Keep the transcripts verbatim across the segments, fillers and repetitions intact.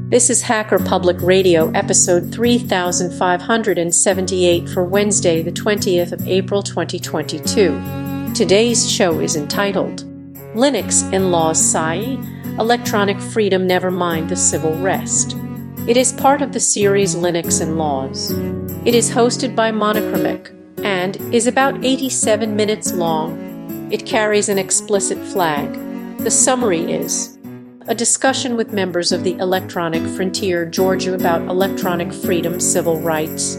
This is Hacker Public Radio, episode three thousand five hundred seventy-eight for Wednesday, the twentieth of April, twenty twenty-two. Today's show is entitled, Linux and Laws S A I, Electronic Freedom Never Mind the Civil Rest. It is part of the series Linux and Laws. It is hosted by Monochromic and is about eighty-seven minutes long. It carries an explicit flag. The summary is a discussion with members of the Electronic Frontier Georgia about electronic freedom, civil rights.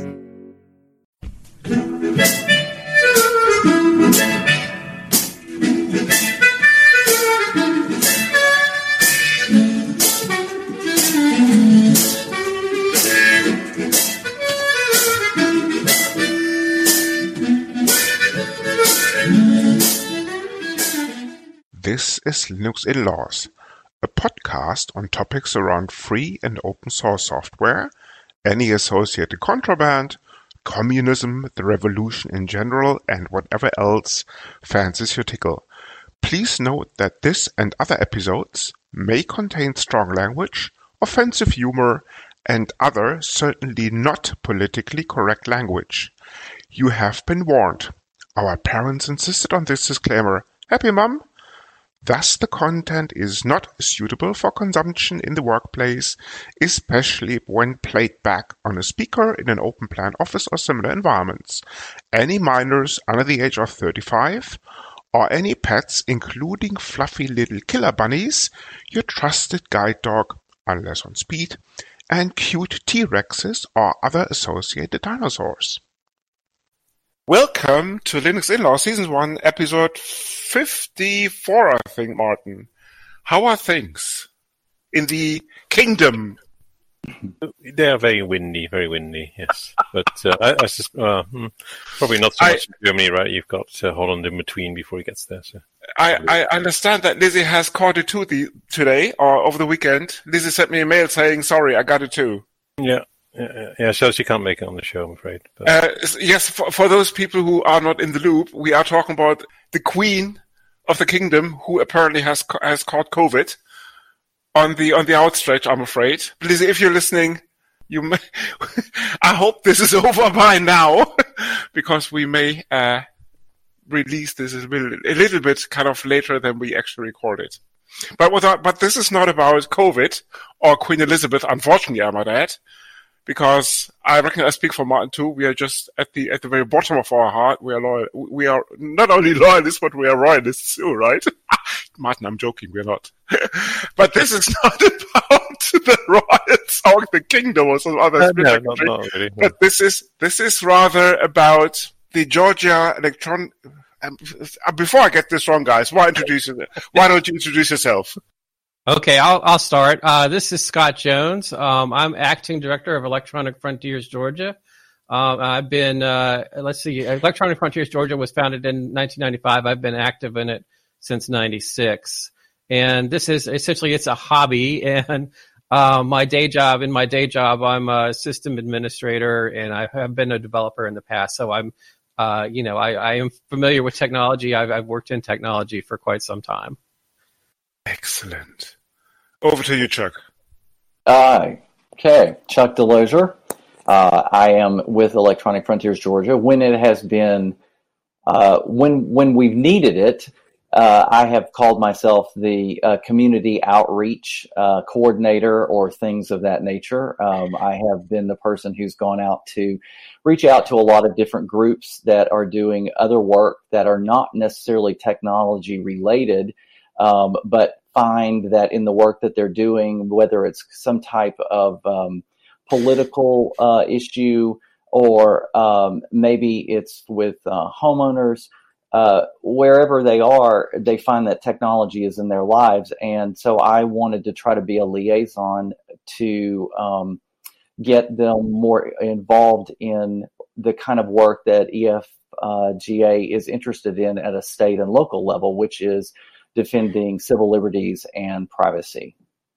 This is Linux in Laws, a podcast on topics around free and open source software, any associated contraband, communism, the revolution in general, and whatever else fancies your tickle. Please note that this and other episodes may contain strong language, offensive humor, and other certainly not politically correct language. You have been warned. Our parents insisted on this disclaimer. Happy, Mum? Thus, the content is not suitable for consumption in the workplace, especially when played back on a speaker in an open plan office or similar environments. Any minors under the age of thirty-five, or any pets, including fluffy little killer bunnies, your trusted guide dog, unless on speed, and cute T-Rexes or other associated dinosaurs. Welcome to Linux In Law Season one, Episode fifty-four, I think, Martin. How are things in the kingdom? They are very windy, very windy, yes. But uh, I, I sus- uh, probably not so much I, in Germany, right? You've got uh, Holland in between before he gets there. So. I, I understand that Lizzie has caught it too the, today, or over the weekend. Lizzie sent me a mail saying, sorry, I got it too. Yeah. Yeah, yeah, so she can't make it on the show, I'm afraid. But. Uh, yes, for, for those people who are not in the loop, we are talking about the Queen of the Kingdom, who apparently has has caught COVID on the on the outstretch. I'm afraid, Lizzie, if you're listening, you may, I hope this is over by now, because we may uh, release this a little, a little bit kind of later than we actually recorded. But without, but this is not about COVID or Queen Elizabeth, unfortunately, I might add. Because I reckon I speak for Martin too. We are just at the at the very bottom of our heart. We are loyal. We are not only loyalists, but we are royalists too, right? Martin, I'm joking. We're not. But this is not about the royals or the kingdom or some other. Uh, no, not, not really. No. But this is this is rather about the Georgia Electron. Um, before I get this wrong, guys, why introduce it? Why don't you introduce yourself? Okay, I'll I'll start. Uh, this is Scott Jones. Um, I'm acting director of Electronic Frontiers Georgia. Um, I've been uh, let's see, Electronic Frontiers Georgia was founded in nineteen ninety-five. I've been active in it since ninety-six, and this is essentially it's a hobby. And uh, my day job, in my day job, I'm a system administrator, and I have been a developer in the past. So I'm, uh, you know, I, I am familiar with technology. I've, I've worked in technology for quite some time. Excellent. Over to you, Chuck. Uh, okay, Chuck Delosier. Uh, I am with Electronic Frontiers Georgia. When it has been, uh, when when we've needed it, uh, I have called myself the uh, community outreach uh, coordinator or things of that nature. Um, I have been the person who's gone out to reach out to a lot of different groups that are doing other work that are not necessarily technology related. Um, but find that in the work that they're doing, whether it's some type of um, political uh, issue or um, maybe it's with uh, homeowners, uh, wherever they are, they find that technology is in their lives. And so I wanted to try to be a liaison to um, get them more involved in the kind of work that E F G A is interested in at a state and local level, which is defending civil liberties and privacy.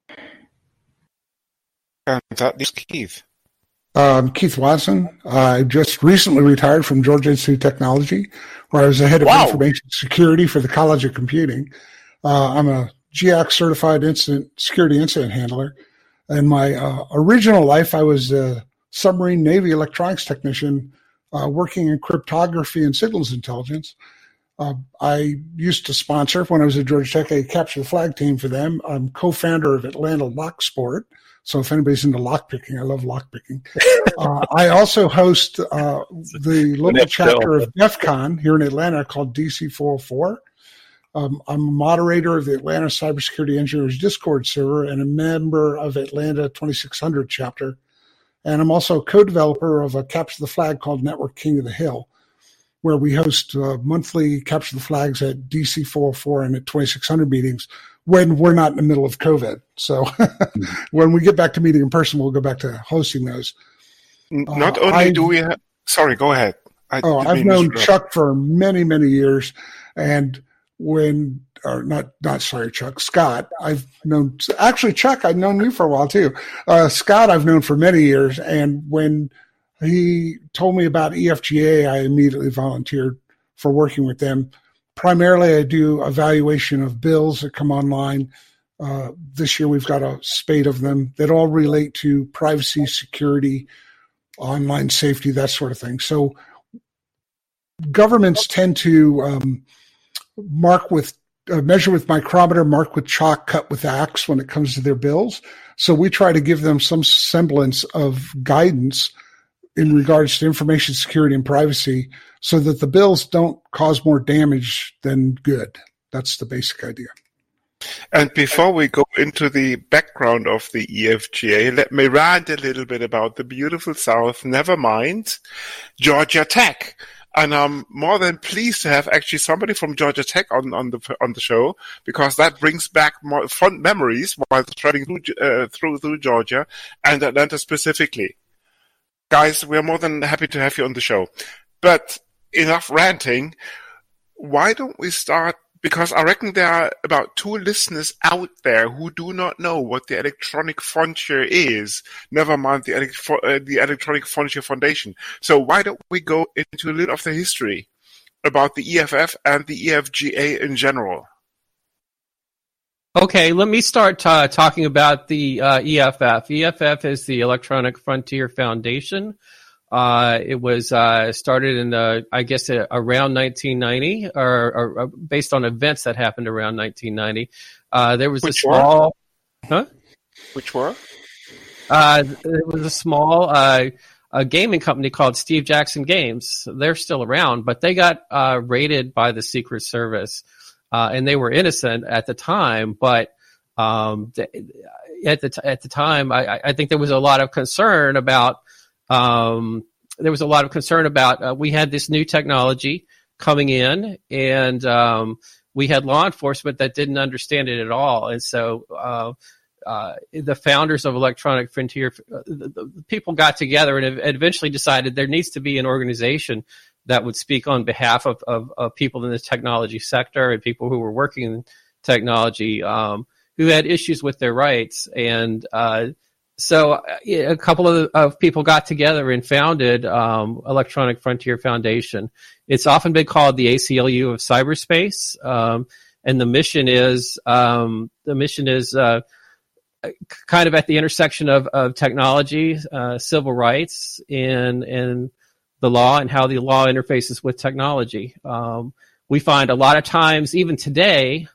And that is Keith. Um, Keith Watson. I just recently retired from Georgia Institute of Technology, where I was the head of wow. information security for the College of Computing. Uh, I'm a G I A C certified incident security incident handler. In my uh, original life, I was a submarine Navy electronics technician uh, working in cryptography and signals intelligence. Uh, I used to sponsor, when I was at Georgia Tech, a capture the flag team for them. I'm co-founder of Atlanta Lock Sport. So if anybody's into lockpicking, I love lockpicking. uh, I also host uh, the local chapter of DEF CON here in Atlanta called D C four oh four. Um, I'm a moderator of the Atlanta Cybersecurity Engineers Discord server and a member of Atlanta twenty-six hundred chapter. And I'm also a co-developer of a Capture the Flag called Network King of the Hill, where we host uh, monthly Capture the Flags at D C four oh four and at twenty-six hundred meetings when we're not in the middle of COVID. So when we get back to meeting in person, we'll go back to hosting those. Not uh, only I, do we have... Sorry, go ahead. I oh, I've known Chuck for many, many years. And when... or not, not sorry, Chuck, Scott. I've known... Actually, Chuck, I've known you for a while, too. Uh, Scott, I've known for many years. And when he told me about E F G A, I immediately volunteered for working with them. Primarily, I do evaluation of bills that come online. Uh, this year, we've got a spate of them that all relate to privacy, security, online safety, that sort of thing. So governments tend to um, mark with, uh, measure with micrometer, mark with chalk, cut with axe when it comes to their bills. So we try to give them some semblance of guidance in regards to information security and privacy so that the bills don't cause more damage than good. That's the basic idea. And before we go into the background of the E F G A, let me rant a little bit about the beautiful South, never mind Georgia Tech. And I'm more than pleased to have actually somebody from Georgia Tech on, on the on the show, because that brings back more fond memories while traveling through, uh, through, through Georgia and Atlanta specifically. Guys, we're more than happy to have you on the show. But enough ranting. Why don't we start? Because I reckon there are about two listeners out there who do not know what the Electronic Frontier is, never mind the, uh, the Electronic Frontier Foundation. So why don't we go into a little of the history about the E F F and the E F G A in general? Okay, let me start uh, talking about the uh, E F F. E F F is the Electronic Frontier Foundation. Uh, it was uh, started in, the, I guess, uh, around nineteen ninety, or, or, or based on events that happened around nineteen ninety. Uh, there was Which a small... Were? Huh? Which were? Uh, it was a small uh, a gaming company called Steve Jackson Games. They're still around, but they got uh, raided by the Secret Service. Uh, and they were innocent at the time, but um, th- at the t- at the time, I, I think there was a lot of concern about. Um, there was a lot of concern about. Uh, we had this new technology coming in, and um, we had law enforcement that didn't understand it at all. And so, uh, uh, the founders of Electronic Frontier, uh, the, the people got together and eventually decided there needs to be an organization that would speak on behalf of, of, of people in the technology sector and people who were working in technology, um, who had issues with their rights. And, uh, so a couple of, of people got together and founded, um, Electronic Frontier Foundation. It's often been called the A C L U of cyberspace. Um, and the mission is, um, the mission is, uh, kind of at the intersection of, of technology, uh, civil rights, and, and, the law and how the law interfaces with technology. Um, we find a lot of times, even today,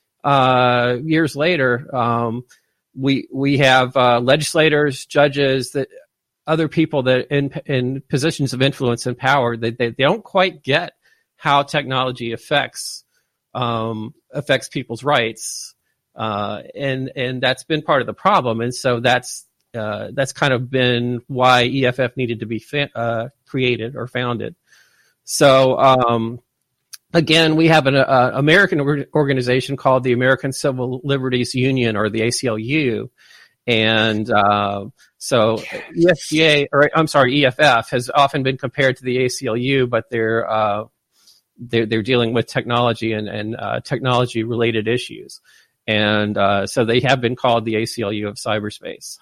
uh, years later, um, we we have uh, legislators, judges, that other people that in in positions of influence and power, they they, they don't quite get how technology affects um, affects people's rights, uh, and and that's been part of the problem. And so that's uh, that's kind of been why E F F needed to be fa- uh, created or founded. So um, again, we have an uh, American or- organization called the American Civil Liberties Union, or the A C L U, and uh, so E F G A, or I'm sorry, E F F has often been compared to the A C L U, but they're uh, they're, they're dealing with technology and, and uh, technology related issues, and uh, so they have been called the A C L U of cyberspace.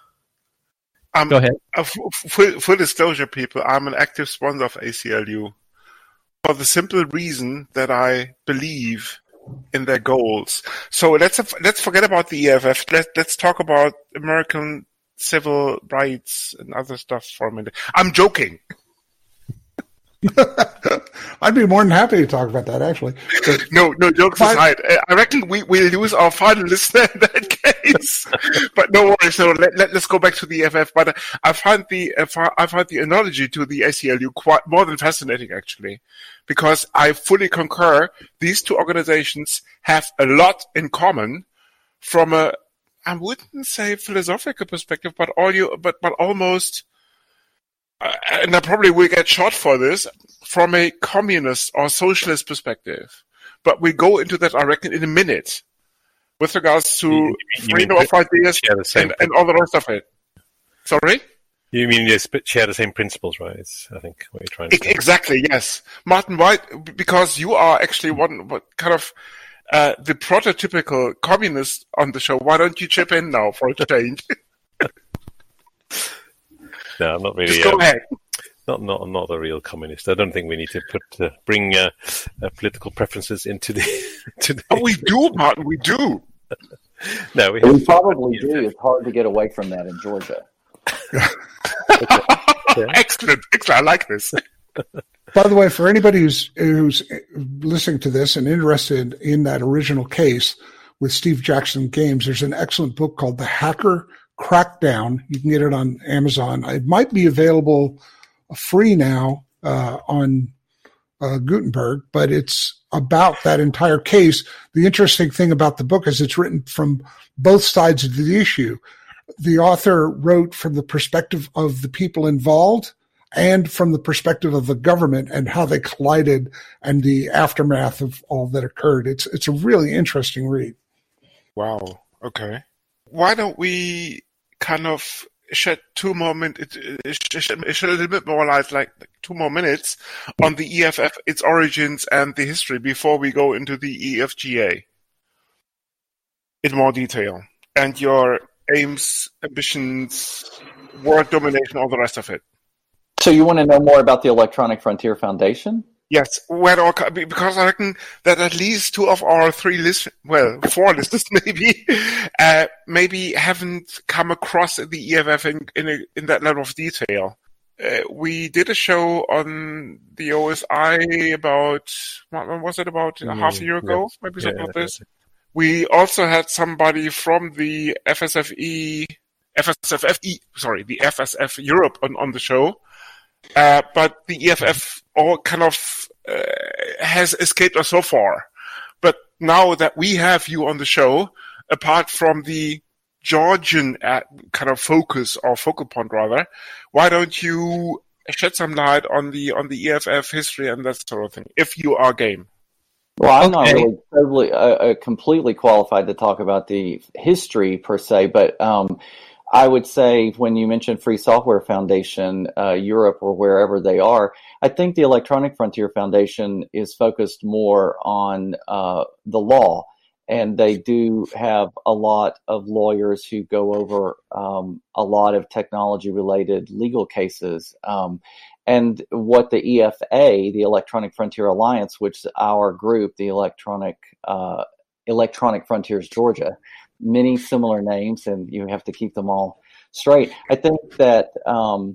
Um, Go ahead. Uh, full, full disclosure, people, I'm an active sponsor of A C L U for the simple reason that I believe in their goals. So let's let's forget about the E F F. Let, let's talk about American civil rights and other stuff for a minute. I'm joking. I'd be more than happy to talk about that, actually. But no, no, jokes aside. I reckon we will lose our final listener in that case. But no worries. So let, let, let's go back to the E F F. But I find the I find the analogy to the A C L U quite more than fascinating, actually, because I fully concur. These two organizations have a lot in common from a, I wouldn't say philosophical perspective, but all you, but but almost. Uh, and I probably will get shot for this, from a communist or socialist perspective. But we go into that, I reckon, in a minute, with regards to you, you freedom of ideas and, and all the rest of it. Sorry? You mean you share the same principles, right? It's, I think, what you're trying to say. Exactly, yes. Martin, why? Because you are actually one, what kind of, uh, the prototypical communist on the show. Why don't you chip in now for a change? No, I'm not really. Just go um, ahead. Not, not, not a real communist. I don't think we need to put uh, bring uh, uh, political preferences into the. to the oh, we do, Martin. We do. No, we, we probably do. It's hard to get away from that in Georgia. Excellent, excellent. I like this. By the way, for anybody who's who's listening to this and interested in that original case with Steve Jackson Games, there's an excellent book called The Hacker Crackdown. You can get it on Amazon. It might be available free now uh, on uh, Gutenberg, but it's about that entire case. The interesting thing about the book is it's written from both sides of the issue. The author wrote from the perspective of the people involved and from the perspective of the government and how they collided and the aftermath of all that occurred. It's it's a really interesting read. Wow. Okay. Why don't we kind of shed two more minutes, shed a little bit more light, like two more minutes, on the E F F, its origins and the history before we go into the E F G A in more detail, and your aims, ambitions, world domination, all the rest of it. So you want to know more about the Electronic Frontier Foundation? Yes, where all, because I reckon that at least two of our three list, well, four listeners maybe, uh, maybe haven't come across the E F F in in, a, in that level of detail. Uh, we did a show on the O S I about, what was it, about a half a year ago, yeah. maybe something yeah, like this. We also had somebody from the F S F E, F S F F E, sorry, the F S F Europe on, on the show. Uh, but the E F F all kind of uh, has escaped us so far. But now that we have you on the show, apart from the Georgian uh, kind of focus or focal point rather, why don't you shed some light on the on the E F F history and that sort of thing, if you are game? Well, I'm okay. not really totally, uh, completely qualified to talk about the history per se, but um, I would say when you mentioned Free Software Foundation, uh, Europe or wherever they are, I think the Electronic Frontier Foundation is focused more on uh, the law. And they do have a lot of lawyers who go over um, a lot of technology-related legal cases. Um, and what the E F A, the Electronic Frontier Alliance, which is our group, the Electronic uh, Electronic Frontiers Georgia, many similar names, and you have to keep them all straight. I think that um,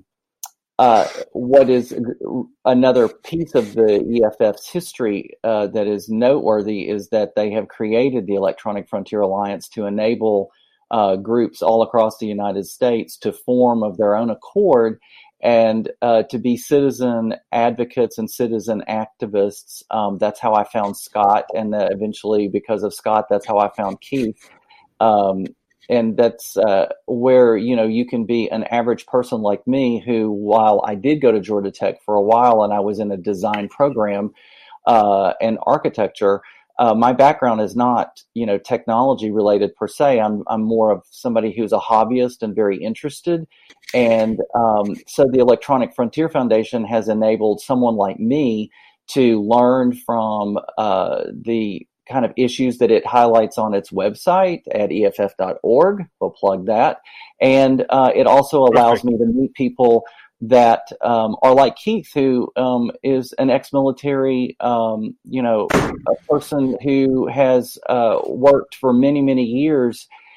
uh, what is another piece of the E F F's history uh, that is noteworthy is that they have created the Electronic Frontier Alliance to enable uh, groups all across the United States to form of their own accord and uh, to be citizen advocates and citizen activists. Um, that's how I found Scott, and uh, eventually, because of Scott, that's how I found Keith. Um, and that's uh, where, you know, you can be an average person like me who, while I did go to Georgia Tech for a while and I was in a design program uh, and architecture, uh, my background is not, you know, technology related per se. I'm, I'm more of somebody who's a hobbyist and very interested. And um, so the Electronic Frontier Foundation has enabled someone like me to learn from uh, the kind of issues that it highlights on its website at E F F dot org. We'll plug that. And uh, it also allows Perfect. me to meet people that um, are like Keith, who um, is an ex-military, um, you know, a person who has uh, worked for many, many years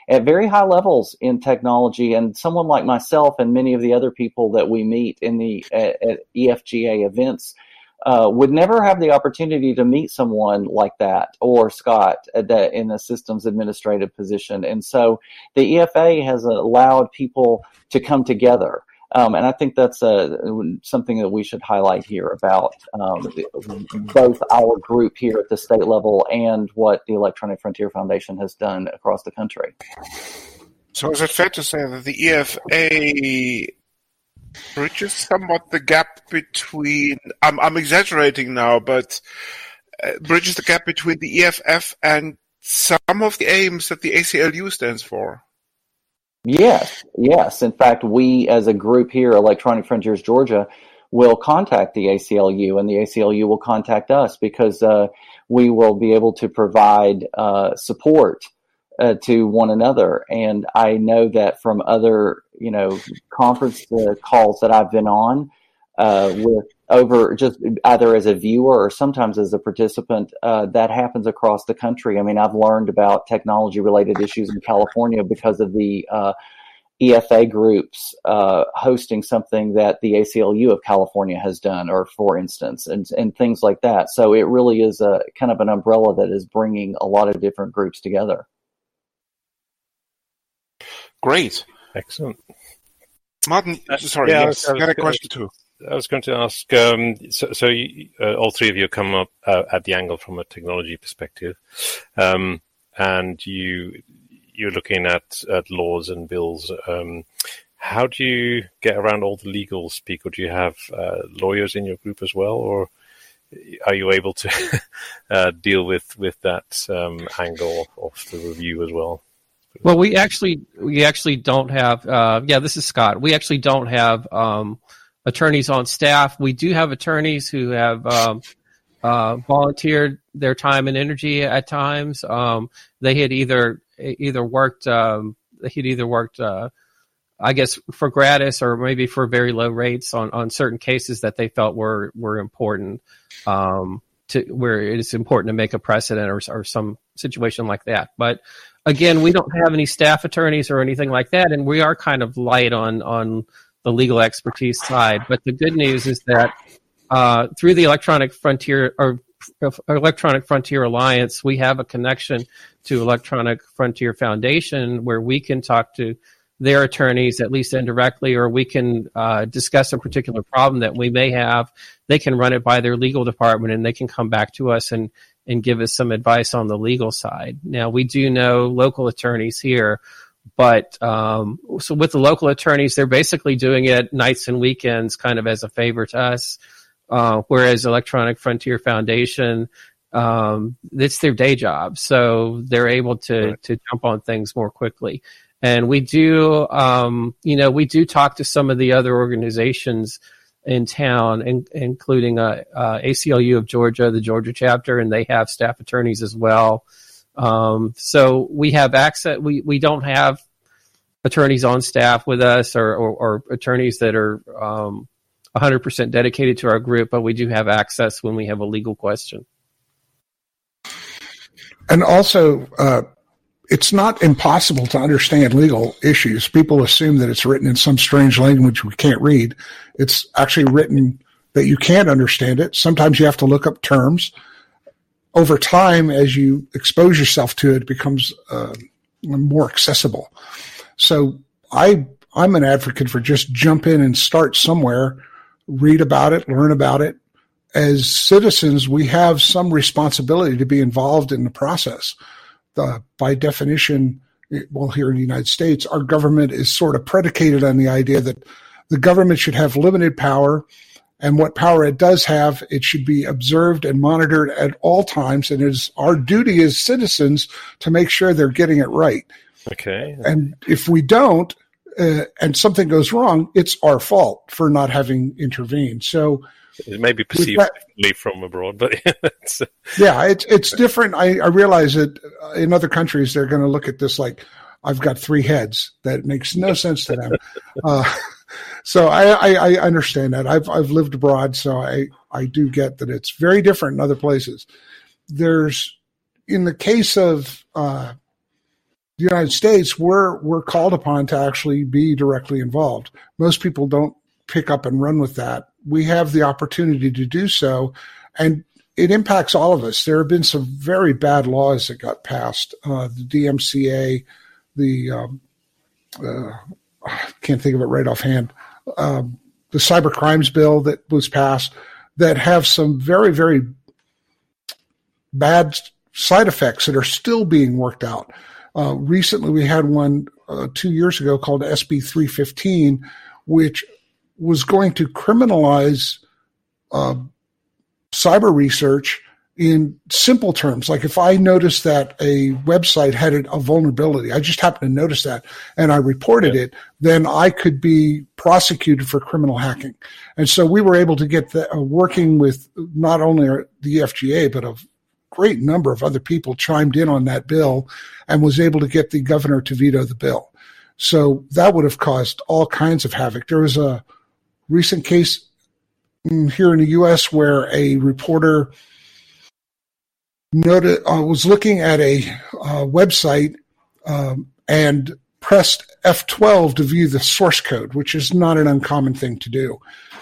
at very high levels in technology. And someone like myself and many of the other people that we meet in the at, at E F G A events uh, would never have the opportunity to meet someone like that, or Scott at that, in a systems administrative position. And so the E F A has allowed people to come together. Um, and I think that's uh, something that we should highlight here about um, both our group here at the state level and what the Electronic Frontier Foundation has done across the country. So is it fair to say that the E F A bridges somewhat the gap between, I'm, I'm exaggerating now, but uh, bridges the gap between the E F F and some of the aims that the A C L U stands for? Yes, yes. In fact, we as a group here, Electronic Frontiers Georgia, will contact the A C L U, and the A C L U will contact us, because uh, we will be able to provide uh, support uh, to one another. And I know that from other, you know, conference uh, calls that I've been on uh, with over just either as a viewer or sometimes as a participant, uh, that happens across the country. I mean, I've learned about technology related issues in California because of the uh, E F A groups uh, hosting something that the A C L U of California has done, or for instance, and, and things like that. So it really is a kind of an umbrella that is bringing a lot of different groups together. Great. Excellent. Martin, sorry, yeah, yes, I was, I had a I was, question too. I was going to ask, um, so, so you, uh, all three of you come up uh, at the angle from a technology perspective, um, and you, you're looking at, at laws and bills. Um, how do you get around all the legal speak, or do you have uh, lawyers in your group as well, or are you able to uh, deal with, with that um, angle of the review as well? Well, we actually we actually don't have. Uh, yeah, this is Scott. We actually don't have um, attorneys on staff. We do have attorneys who have um, uh, volunteered their time and energy at times. Um, they had either either worked. Um, they had either worked. Uh, I guess for gratis, or maybe for very low rates on, on certain cases that they felt were were important. Um, to where it's important to make a precedent, or, or some situation like that. But again, we don't have any staff attorneys or anything like that, and we are kind of light on on the legal expertise side. But the good news is that uh, through the Electronic Frontier or Electronic Frontier Alliance, we have a connection to Electronic Frontier Foundation, where we can talk to their attorneys, at least indirectly, or we can uh, discuss a particular problem that we may have. They can run it by their legal department, and they can come back to us and, and give us some advice on the legal side. Now, we do know local attorneys here, but um, so with the local attorneys, they're basically doing it nights and weekends kind of as a favor to us, uh, whereas Electronic Frontier Foundation, um, it's their day job, so they're able to, right. to jump on things more quickly. And we do, um, you know, we do talk to some of the other organizations in town, in, including uh, uh, A C L U of Georgia, the Georgia chapter, and they have staff attorneys as well. Um, so we have access. We, we don't have attorneys on staff with us, or, or, or attorneys that are um, one hundred percent dedicated to our group, but we do have access when we have a legal question. And also, uh, it's not impossible to understand legal issues. People assume that it's written in some strange language we can't read. It's actually written that you can't understand it. Sometimes you have to look up terms. Over time, as you expose yourself to it, it becomes uh, more accessible. So I, I'm an advocate for just jump in and start somewhere, read about it, learn about it. As citizens, we have some responsibility to be involved in the process. Uh, by definition, well, here in the United States, our government is sort of predicated on the idea that the government should have limited power, and what power it does have, it should be observed and monitored at all times, and it is our duty as citizens to make sure they're getting it right. Okay. And if we don't, uh, and something goes wrong, it's our fault for not having intervened. So it may be perceived that, differently from abroad, but it's, yeah, it's it's different. I, I realize that in other countries they're going to look at this like I've got three heads. That makes no sense to them. Uh, so I, I, I understand that. I've I've lived abroad, so I, I do get that it's very different in other places. There's in the case of uh, the United States, we're we're called upon to actually be directly involved. Most people don't pick up and run with that. We have the opportunity to do so, and it impacts all of us. There have been some very bad laws that got passed. Uh, the D M C A, the um, uh, I can't think of it right offhand. Um, the cyber crimes bill that was passed that have some very, very bad side effects that are still being worked out. Uh, recently, we had one uh, two years ago called S B three fifteen, which was going to criminalize uh, cyber research in simple terms. Like if I noticed that a website had a vulnerability, I just happened to notice that, and I reported yeah. it, then I could be prosecuted for criminal hacking. And so we were able to get the, uh, working with not only our, the E F G A, but a great number of other people chimed in on that bill and was able to get the governor to veto the bill. So that would have caused all kinds of havoc. There was a recent case here in the U S where a reporter noted, uh, was looking at a uh, website um, and pressed F twelve to view the source code, which is not an uncommon thing to do,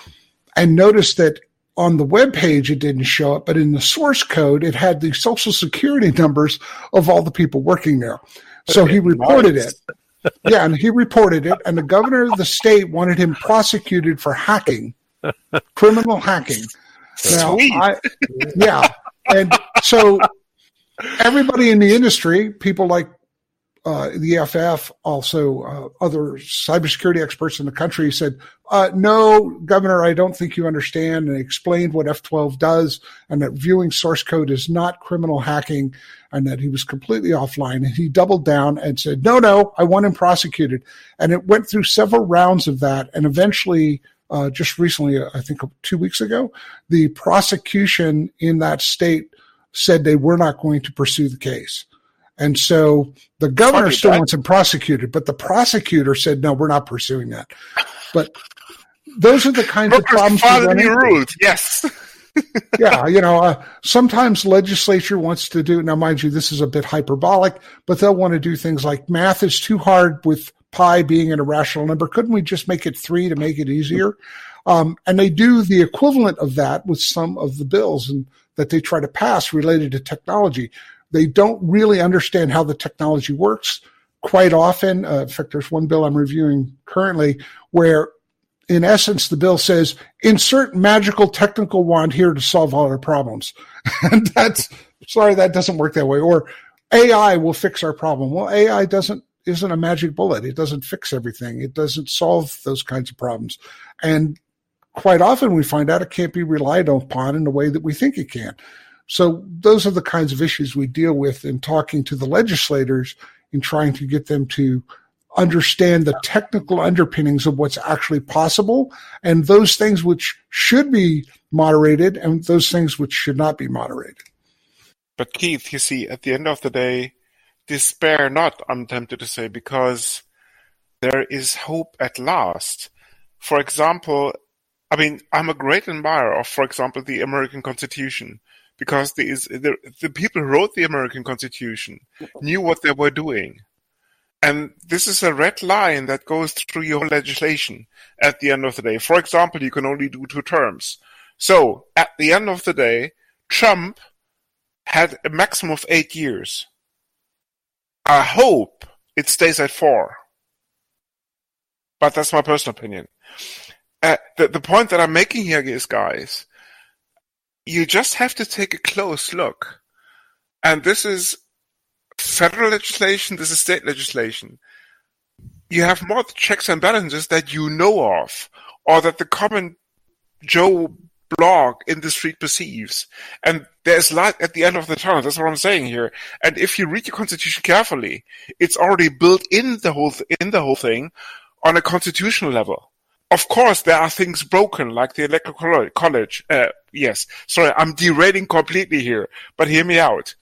and noticed that on the web page it didn't show up, but in the source code it had the social security numbers of all the people working there. So he reported it. Yeah, and he reported it, and the governor of the state wanted him prosecuted for hacking, criminal hacking. Now, I, yeah, and so everybody in the industry, people like uh, the E F F, also uh, other cybersecurity experts in the country said, uh, no, Governor, I don't think you understand, and explained what F twelve does and that viewing source code is not criminal hacking and that he was completely offline. And he doubled down and said, no, no, I want him prosecuted. And it went through several rounds of that. And eventually, uh, just recently, I think two weeks ago, the prosecution in that state said they were not going to pursue the case. And so the governor still wants him prosecuted, but the prosecutor said, no, we're not pursuing that. But those are the kinds of problems we run into. Rules. Yes. Yeah, you know, uh, sometimes legislature wants to do, now mind you, this is a bit hyperbolic, but they'll want to do things like math is too hard with pi being an irrational number. Couldn't we just make it three to make it easier? Um, and they do the equivalent of that with some of the bills and that they try to pass related to technology. They don't really understand how the technology works quite often. Uh, in fact, there's one bill I'm reviewing currently where, in essence, the bill says, insert magical technical wand here to solve all our problems. And that's, sorry, that doesn't work that way. Or A I will fix our problem. Well, A I doesn't, isn't a magic bullet. It doesn't fix everything. It doesn't solve those kinds of problems. And quite often we find out it can't be relied upon in the way that we think it can. So those are the kinds of issues we deal with in talking to the legislators in trying to get them to understand the technical underpinnings of what's actually possible and those things which should be moderated and those things which should not be moderated. But Keith, you see, at the end of the day, despair not, I'm tempted to say, because there is hope at last. For example, I mean, I'm a great admirer of, for example, the American Constitution, because the, the, the people who wrote the American Constitution knew what they were doing. And this is a red line that goes through your legislation at the end of the day. For example, you can only do two terms. So, at the end of the day, Trump had a maximum of eight years. I hope it stays at four. But that's my personal opinion. Uh, the, the point that I'm making here is, guys, you just have to take a close look. And this is federal legislation, this is state legislation. You have more checks and balances that you know of, or that the common Joe blog in the street perceives. And there's light at the end of the tunnel. That's what I'm saying here. And if you read your constitution carefully, it's already built in the whole th- in the whole thing on a constitutional level. Of course, there are things broken, like the electoral college. Uh, yes, sorry, I'm derailing completely here, but hear me out.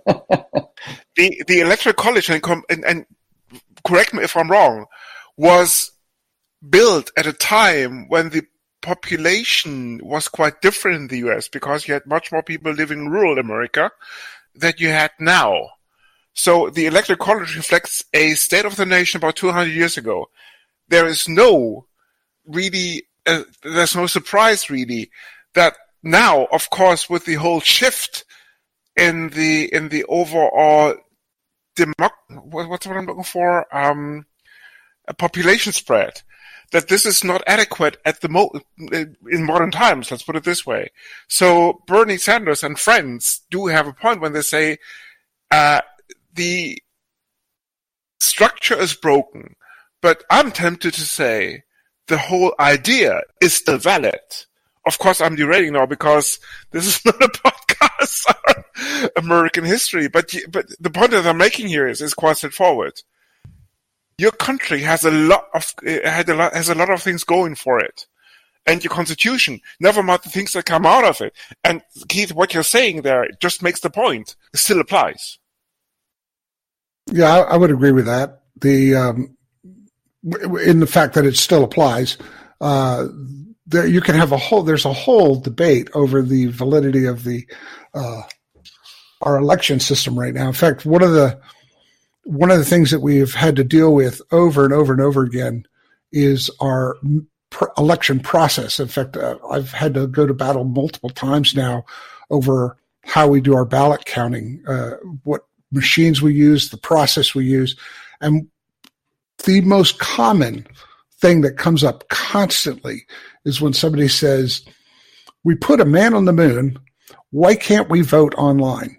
the the electoral college, and, and, and correct me if I'm wrong, was built at a time when the population was quite different in the U S because you had much more people living in rural America than you had now. So the Electoral College reflects a state of the nation about two hundred years ago. There is no really, uh, there's no surprise really that now, of course, with the whole shift in the in the overall democ, what's what I'm looking for, um, a population spread, that this is not adequate at the mo in modern times. Let's put it this way. So Bernie Sanders and friends do have a point when they say uh, the structure is broken, but I'm tempted to say the whole idea is still valid. Of course, I'm derailing now because this is not a podcast on American history, but but the point that I'm making here is is quite straightforward. Your country has a lot of had a lot has a lot of things going for it, and your constitution, never mind the things that come out of it. And Keith, what you're saying there just makes the point. It still applies. Yeah, I, I would agree with that. The um, in the fact that it still applies. Uh, there, you can have a whole. There's a whole debate over the validity of the uh, our election system right now. In fact, one of the one of the things that we've had to deal with over and over and over again is our pr- election process. In fact, uh, I've had to go to battle multiple times now over how we do our ballot counting, uh, what machines we use, the process we use, and the most common thing that comes up constantly is when somebody says, we put a man on the moon, why can't we vote online?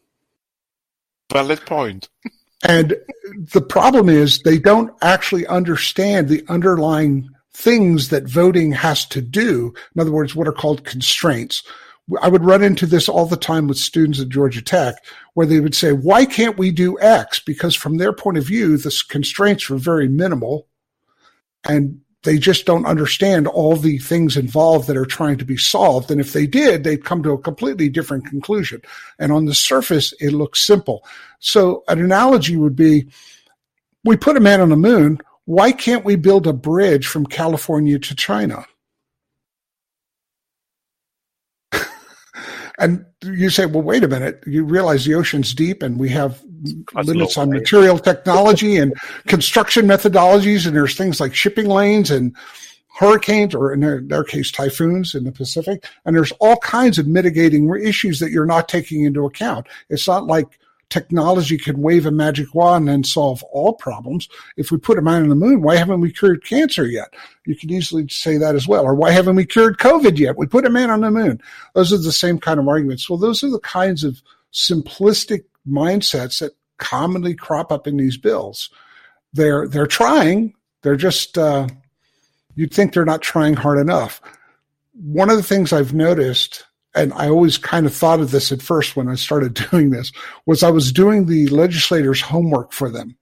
Valid point. And the problem is they don't actually understand the underlying things that voting has to do. In other words, what are called constraints. I would run into this all the time with students at Georgia Tech, where they would say, why can't we do X? Because from their point of view, the constraints were very minimal, and they just don't understand all the things involved that are trying to be solved. And if they did, they'd come to a completely different conclusion. And on the surface, it looks simple. So an analogy would be, we put a man on the moon, why can't we build a bridge from California to China? And you say, well, wait a minute. You realize the ocean's deep and we have That's limits on material technology and construction methodologies. And there's things like shipping lanes and hurricanes, or in their, their case, typhoons in the Pacific. And there's all kinds of mitigating issues that you're not taking into account. It's not like technology can wave a magic wand and solve all problems. If we put a man on the moon, why haven't we cured cancer yet? You could easily say that as well. Or why haven't we cured COVID yet? We put a man on the moon. Those are the same kind of arguments. Well, those are the kinds of simplistic mindsets that commonly crop up in these bills. They're they're trying. They're just, uh, you'd think they're not trying hard enough. One of the things I've noticed, and I always kind of thought of this at first when I started doing this, was I was doing the legislators' homework for them.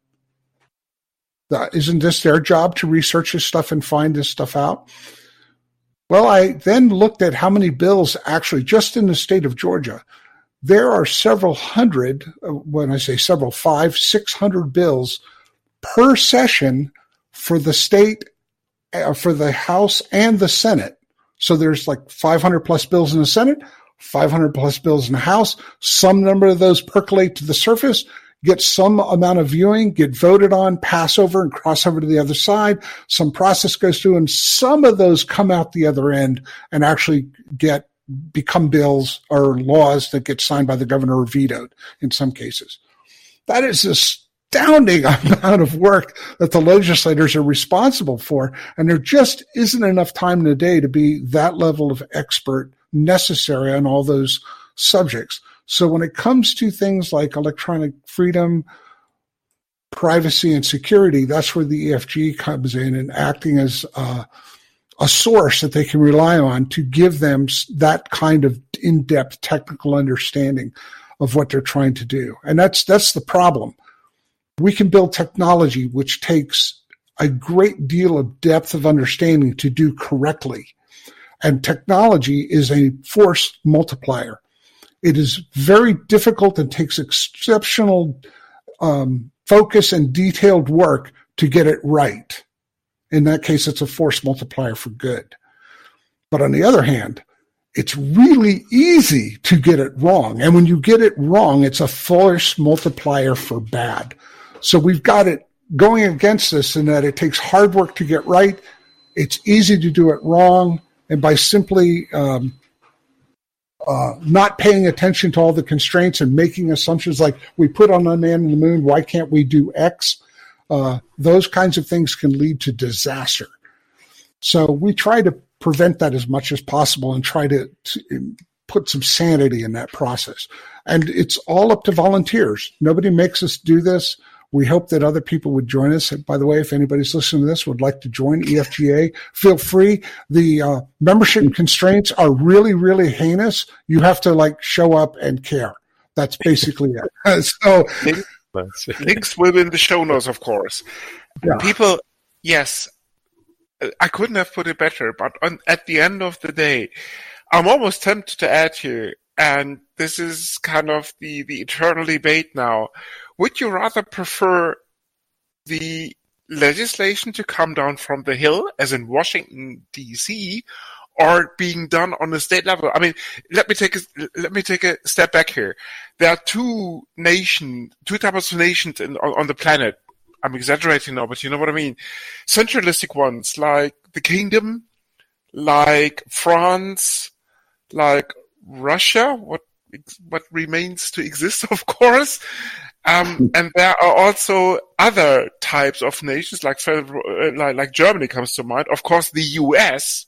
Uh, isn't this their job to research this stuff and find this stuff out? Well, I then looked at how many bills actually, just in the state of Georgia, there are several hundred, when I say several, five, six hundred bills per session for the state, uh, for the House and the Senate. So there's like five hundred plus bills in the Senate, five hundred plus bills in the House. Some number of those percolate to the surface, get some amount of viewing, get voted on, pass over and cross over to the other side. Some process goes through, and some of those come out the other end and actually get become bills or laws that get signed by the governor or vetoed in some cases. That is astounding amount of work that the legislators are responsible for, and there just isn't enough time in the day to be that level of expert necessary on all those subjects. So when it comes to things like electronic freedom, privacy, and security, that's where the E F G comes in and acting as uh, a source that they can rely on to give them that kind of in-depth technical understanding of what they're trying to do. And that's that's the problem. We can build technology which takes a great deal of depth of understanding to do correctly. And technology is a force multiplier. It is very difficult and takes exceptional um, focus and detailed work to get it right. In that case, it's a force multiplier for good. But on the other hand, it's really easy to get it wrong. And when you get it wrong, it's a force multiplier for bad. So we've got it going against us in that it takes hard work to get right. It's easy to do it wrong. And by simply um, uh, not paying attention to all the constraints and making assumptions like we put on a man in the moon, why can't we do X? Uh, those kinds of things can lead to disaster. So we try to prevent that as much as possible and try to, to put some sanity in that process. And it's all up to volunteers. Nobody makes us do this. We hope that other people would join us. And by the way, if anybody's listening to this would like to join E F G A, feel free. The uh, membership constraints are really, really heinous. You have to like show up and care. That's basically it. So links will be in the show notes, of course. Yeah. People, yes, I couldn't have put it better. But on, at the end of the day, I'm almost tempted to add here, and this is kind of the, the eternal debate now. Would you rather prefer the legislation to come down from the Hill, as in Washington, D C, or being done on the state level? I mean, let me take a, let me take a step back here. There are two nations, two types of nations in, on, on the planet. I'm exaggerating now, but you know what I mean. Centralistic ones, like the Kingdom, like France, like Russia, what what remains to exist, of course. Um, and there are also other types of nations, like federal, like, like Germany comes to mind. Of course, the U S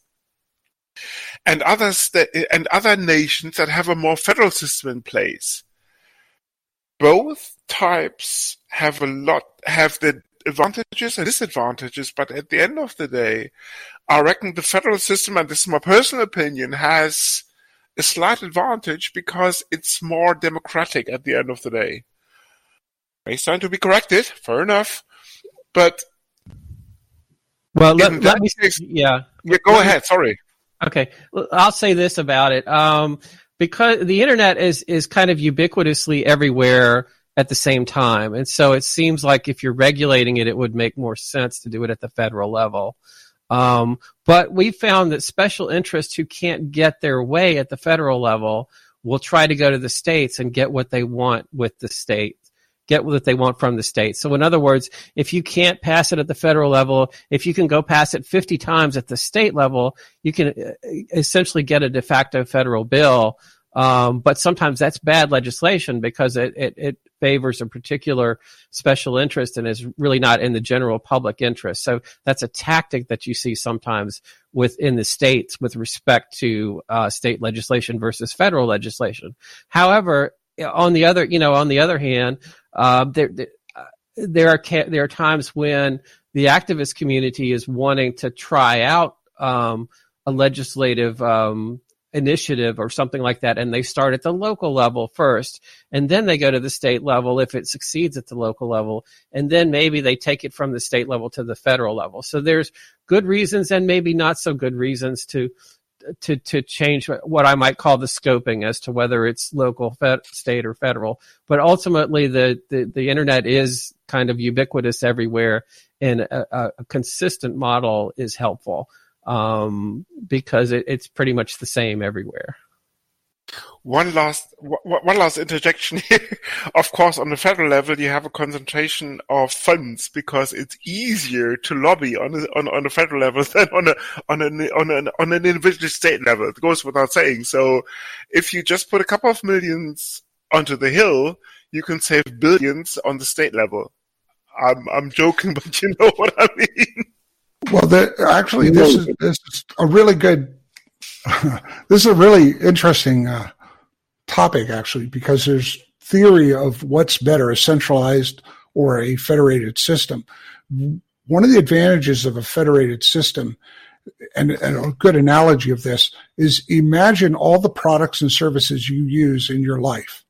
and others that, and other nations that have a more federal system in place. Both types have a lot, have the advantages and disadvantages, but at the end of the day, I reckon the federal system, and this is my personal opinion, has a slight advantage because it's more democratic at the end of the day. May stand to be corrected, fair enough, but well, let, let me. Case, yeah, yeah. Go ahead. Sorry. Okay, well, I'll say this about it. Um, because the internet is is kind of ubiquitously everywhere at the same time, and so it seems like if you're regulating it, it would make more sense to do it at the federal level. Um, but we found that special interests who can't get their way at the federal level will try to go to the states and get what they want with the state. Get what they want from the state. So in other words, if you can't pass it at the federal level, if you can go pass it fifty times at the state level, you can essentially get a de facto federal bill. Um, but sometimes that's bad legislation because it, it, it favors a particular special interest and is really not in the general public interest. So that's a tactic that you see sometimes within the states with respect to uh, state legislation versus federal legislation. However, on the other, you know, on the other hand, uh, there, there are there are times when the activist community is wanting to try out um, a legislative um, initiative or something like that, and they start at the local level first, and then they go to the state level if it succeeds at the local level, and then maybe they take it from the state level to the federal level. So there's good reasons and maybe not so good reasons to. to to change what I might call the scoping as to whether it's local, fed, state, or federal. But ultimately, the, the, the internet is kind of ubiquitous everywhere, and a, a consistent model is helpful um, because it, it's pretty much the same everywhere. One last, one last interjection here. Of course, on the federal level, you have a concentration of funds because it's easier to lobby on a, on, on a federal level than on a on an on an on an individual state level. It goes without saying. So, if you just put a couple of millions onto the Hill, you can save billions on the state level. I'm I'm joking, but you know what I mean. Well, the, actually, this is this is a really good. This is a really interesting uh, topic, actually, because there's theory of what's better, a centralized or a federated system. One of the advantages of a federated system, and, and a good analogy of this, is imagine all the products and services you use in your life.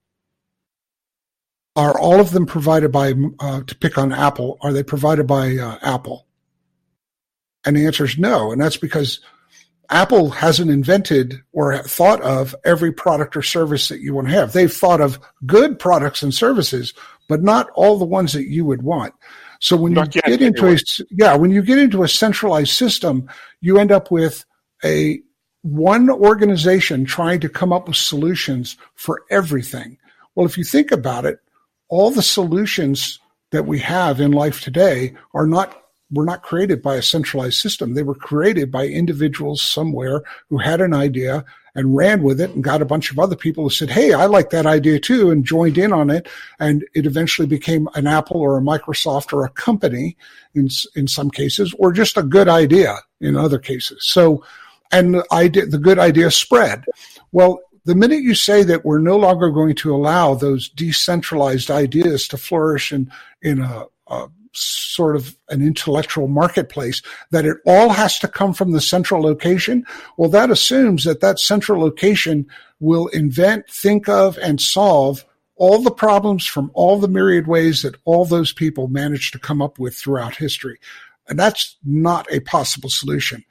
Are all of them provided by, uh, to pick on Apple, are they provided by uh, Apple? And the answer is no, and that's because Apple hasn't invented or thought of every product or service that you want to have. They've thought of good products and services, but not all the ones that you would want. So when not you yet, get into anyway. a yeah, when you get into a centralized system, you end up with a one organization trying to come up with solutions for everything. Well, if you think about it, all the solutions that we have in life today are not were not created by a centralized system. They were created by individuals somewhere who had an idea and ran with it and got a bunch of other people who said, hey, I like that idea too, and joined in on it. And it eventually became an Apple or a Microsoft or a company in, in some cases, or just a good idea in other cases. So, and the idea, the good idea spread. Well, the minute you say that we're no longer going to allow those decentralized ideas to flourish in, in a, a sort of an intellectual marketplace, that it all has to come from the central location, well, that assumes that that central location will invent, think of, and solve all the problems from all the myriad ways that all those people managed to come up with throughout history. And that's not a possible solution.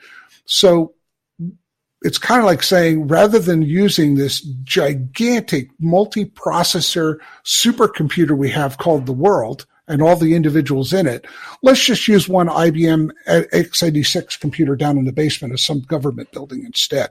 So it's kind of like saying, rather than using this gigantic multi-processor supercomputer we have called the world, and all the individuals in it, let's just use one I B M x eighty-six computer down in the basement of some government building instead.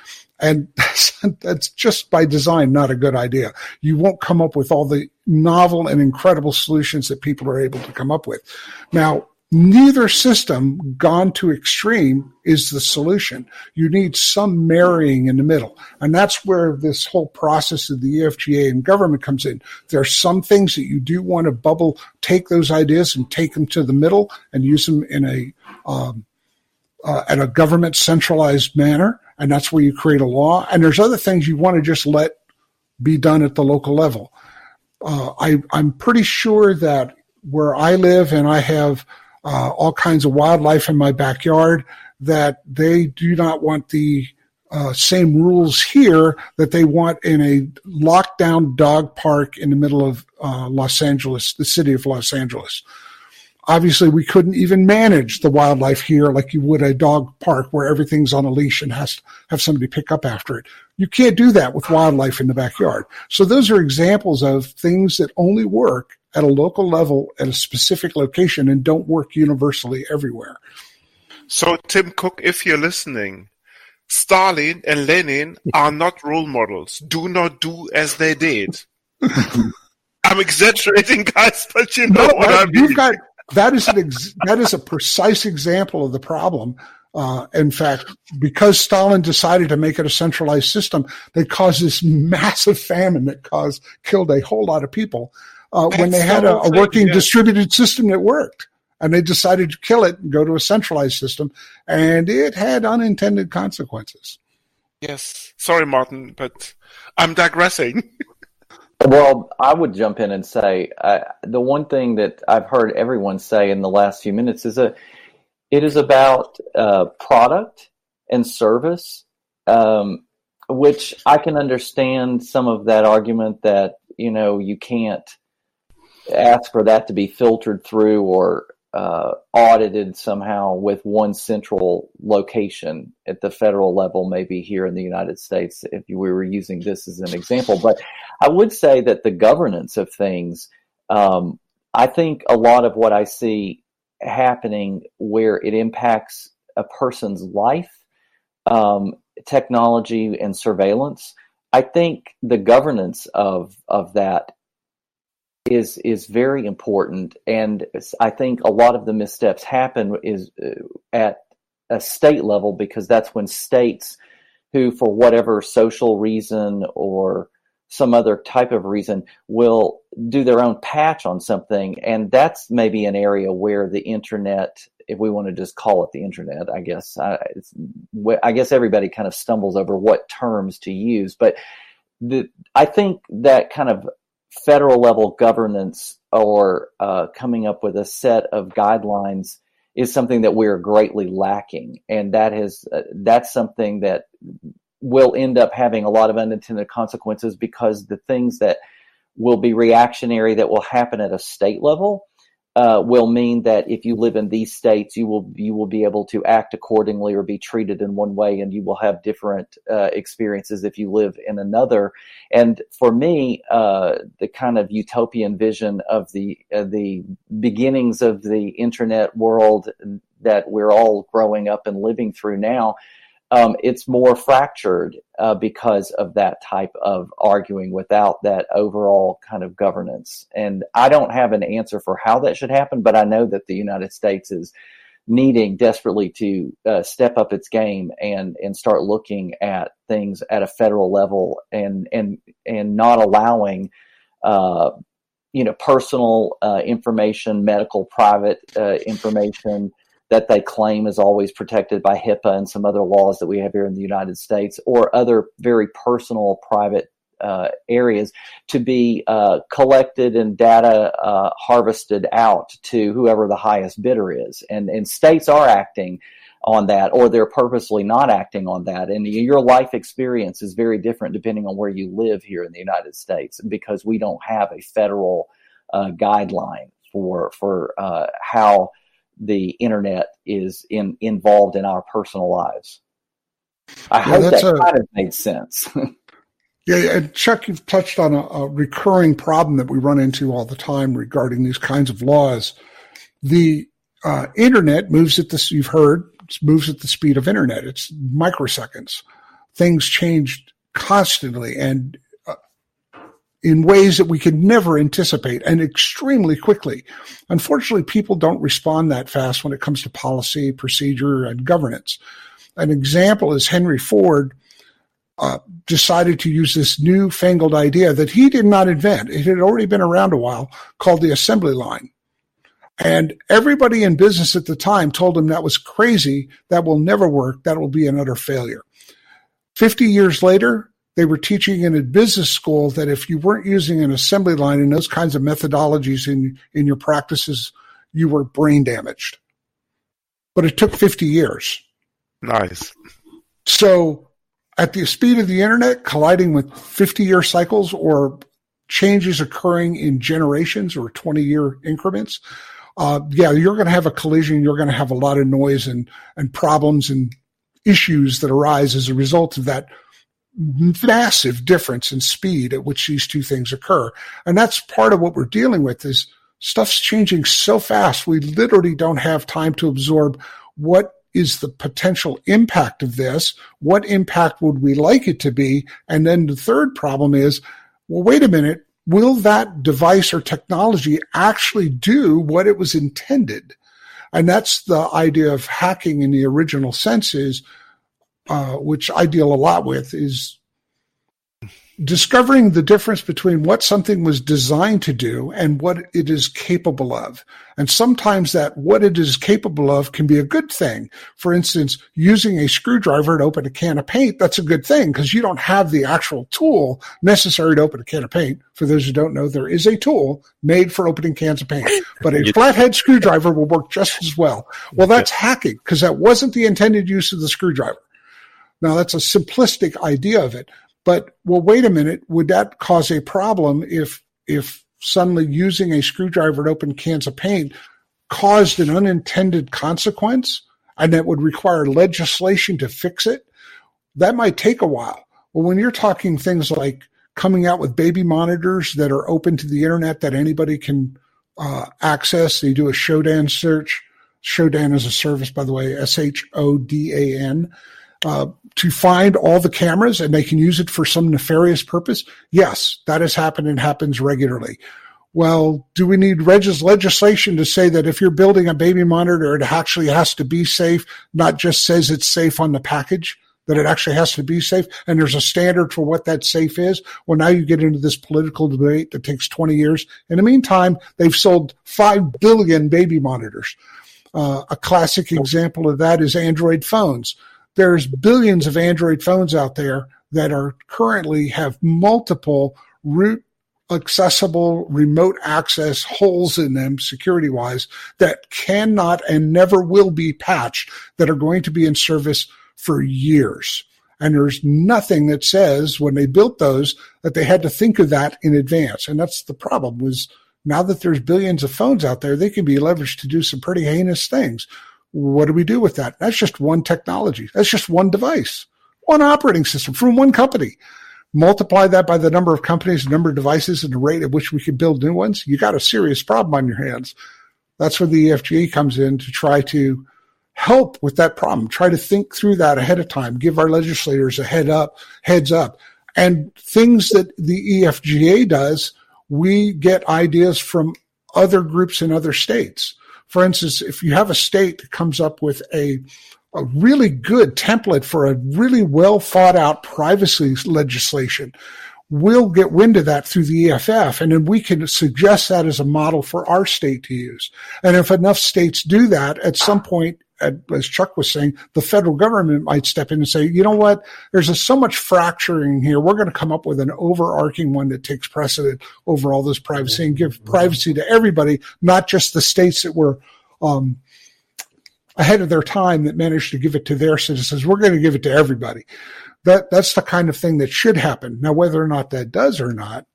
And that's, that's just by design not a good idea. You won't come up with all the novel and incredible solutions that people are able to come up with. Now, neither system gone to extreme is the solution. You need some marrying in the middle. And that's where this whole process of the E F G A and government comes in. There are some things that you do want to bubble, take those ideas and take them to the middle and use them in a, um, uh, at a government centralized manner. And that's where you create a law. And there's other things you want to just let be done at the local level. Uh, I, I'm pretty sure that where I live and I have Uh, all kinds of wildlife in my backyard, that they do not want the uh, same rules here that they want in a lockdown dog park in the middle of uh, Los Angeles, the city of Los Angeles. Obviously, we couldn't even manage the wildlife here like you would a dog park where everything's on a leash and has to have somebody pick up after it. You can't do that with wildlife in the backyard. So those are examples of things that only work at a local level at a specific location and don't work universally everywhere. So, Tim Cook, if you're listening, Stalin and Lenin are not role models. Do not do as they did. I'm exaggerating, guys, but you know no, what I mean. You've got, that is an ex, that is a precise example of the problem. Uh, in fact, because Stalin decided to make it a centralized system, they caused this massive famine that caused killed a whole lot of people. Uh, when they had a, a working yeah. distributed system that worked, and they decided to kill it and go to a centralized system, and it had unintended consequences. Yes. Sorry, Martin, but I'm digressing. Well, I would jump in and say uh, the one thing that I've heard everyone say in the last few minutes is that it is about uh, product and service, um, which I can understand some of that argument that, you know, you can't ask for that to be filtered through or uh, audited somehow with one central location at the federal level, maybe here in the United States, if we were using this as an example. But I would say that the governance of things, um, I think a lot of what I see happening where it impacts a person's life, um, technology and surveillance, I think the governance of, of that is is very important, and I think a lot of the missteps happen is at a state level, because that's when states who, for whatever social reason or some other type of reason, will do their own patch on something, and that's maybe an area where the internet, if we want to just call it the internet, I guess I, it's, I guess everybody kind of stumbles over what terms to use, but the, I think that kind of federal level governance or uh, coming up with a set of guidelines is something that we're greatly lacking. And that is, uh, that's something that will end up having a lot of unintended consequences, because the things that will be reactionary that will happen at a state level uh, will mean that if you live in these states, you will you will be able to act accordingly or be treated in one way, and you will have different uh, experiences if you live in another. And for me, uh, the kind of utopian vision of the uh, the beginnings of the internet world that we're all growing up and living through now um, it's more fractured uh, because of that type of arguing without that overall kind of governance. And I don't have an answer for how that should happen, but I know that the United States is needing desperately to uh, step up its game and and start looking at things at a federal level and and and not allowing uh, you know personal uh, information, medical private uh, information that they claim is always protected by HIPAA and some other laws that we have here in the United States, or other very personal private uh, areas to be uh, collected and data uh, harvested out to whoever the highest bidder is. And, and states are acting on that, or they're purposely not acting on that. And your life experience is very different depending on where you live here in the United States, because we don't have a federal uh, guideline for, for uh, how the internet is in, involved in our personal lives. I yeah, hope that a, kind of made sense. Yeah, and Chuck, you've touched on a, a recurring problem that we run into all the time regarding these kinds of laws. The uh, internet moves at this, you've heard, moves at the speed of internet. It's microseconds. Things change constantly and uh, in ways that we could never anticipate, and extremely quickly. Unfortunately, people don't respond that fast when it comes to policy, procedure, and governance. An example is Henry Ford uh, decided to use this newfangled idea that he did not invent. It had already been around a while, called the assembly line. And everybody in business at the time told him that was crazy, that will never work, that will be an utter failure. Fifty years later, they were teaching in a business school that if you weren't using an assembly line and those kinds of methodologies in, in your practices, you were brain damaged. But it took fifty years. Nice. So at the speed of the internet, colliding with fifty-year cycles or changes occurring in generations or twenty-year increments, uh, yeah, you're going to have a collision. You're going to have a lot of noise and, and problems and issues that arise as a result of that massive difference in speed at which these two things occur. And that's part of what we're dealing with is stuff's changing so fast. We literally don't have time to absorb what is the potential impact of this, what impact would we like it to be? And then the third problem is, well, wait a minute, will that device or technology actually do what it was intended? And that's the idea of hacking in the original sense is, Uh, which I deal a lot with, is discovering the difference between what something was designed to do and what it is capable of. And sometimes that what it is capable of can be a good thing. For instance, using a screwdriver to open a can of paint, that's a good thing because you don't have the actual tool necessary to open a can of paint. For those who don't know, there is a tool made for opening cans of paint, but a flathead screwdriver will work just as well. Well, that's hacking because that wasn't the intended use of the screwdriver. Now, that's a simplistic idea of it. But, well, wait a minute. Would that cause a problem if if suddenly using a screwdriver to open cans of paint caused an unintended consequence and that would require legislation to fix it? That might take a while. Well, when you're talking things like coming out with baby monitors that are open to the internet that anybody can uh, access, they do a Shodan search. Shodan is a service, by the way, S H O D A N. Uh, to find all the cameras and they can use it for some nefarious purpose? Yes, that has happened and happens regularly. Well, do we need reg- legislation to say that if you're building a baby monitor, it actually has to be safe, not just says it's safe on the package, that it actually has to be safe, and there's a standard for what that safe is? Well, now you get into this political debate that takes twenty years. In the meantime, they've sold five billion baby monitors. Uh, a classic example of that is Android phones. There's billions of Android phones out there that are currently have multiple root accessible remote access holes in them security wise that cannot and never will be patched that are going to be in service for years. And there's nothing that says when they built those that they had to think of that in advance. And that's the problem was now that there's billions of phones out there, they can be leveraged to do some pretty heinous things. What do we do with that? That's just one technology. That's just one device, one operating system from one company. Multiply that by the number of companies, the number of devices, and the rate at which we can build new ones. You got a serious problem on your hands. That's where the E F G A comes in to try to help with that problem. Try to think through that ahead of time. Give our legislators a head up, heads up. And things that the E F G A does, we get ideas from other groups in other states. For instance, if you have a state that comes up with a, a really good template for a really well thought out privacy legislation, we'll get wind of that through the E F F, and then we can suggest that as a model for our state to use. And if enough states do that, at some point, as Chuck was saying, the federal government might step in and say, you know what, there's a, so much fracturing here. We're going to come up with an overarching one that takes precedent over all this privacy and give privacy to everybody, not just the states that were um, ahead of their time that managed to give it to their citizens. We're going to give it to everybody. That That's the kind of thing that should happen. Now, whether or not that does or not,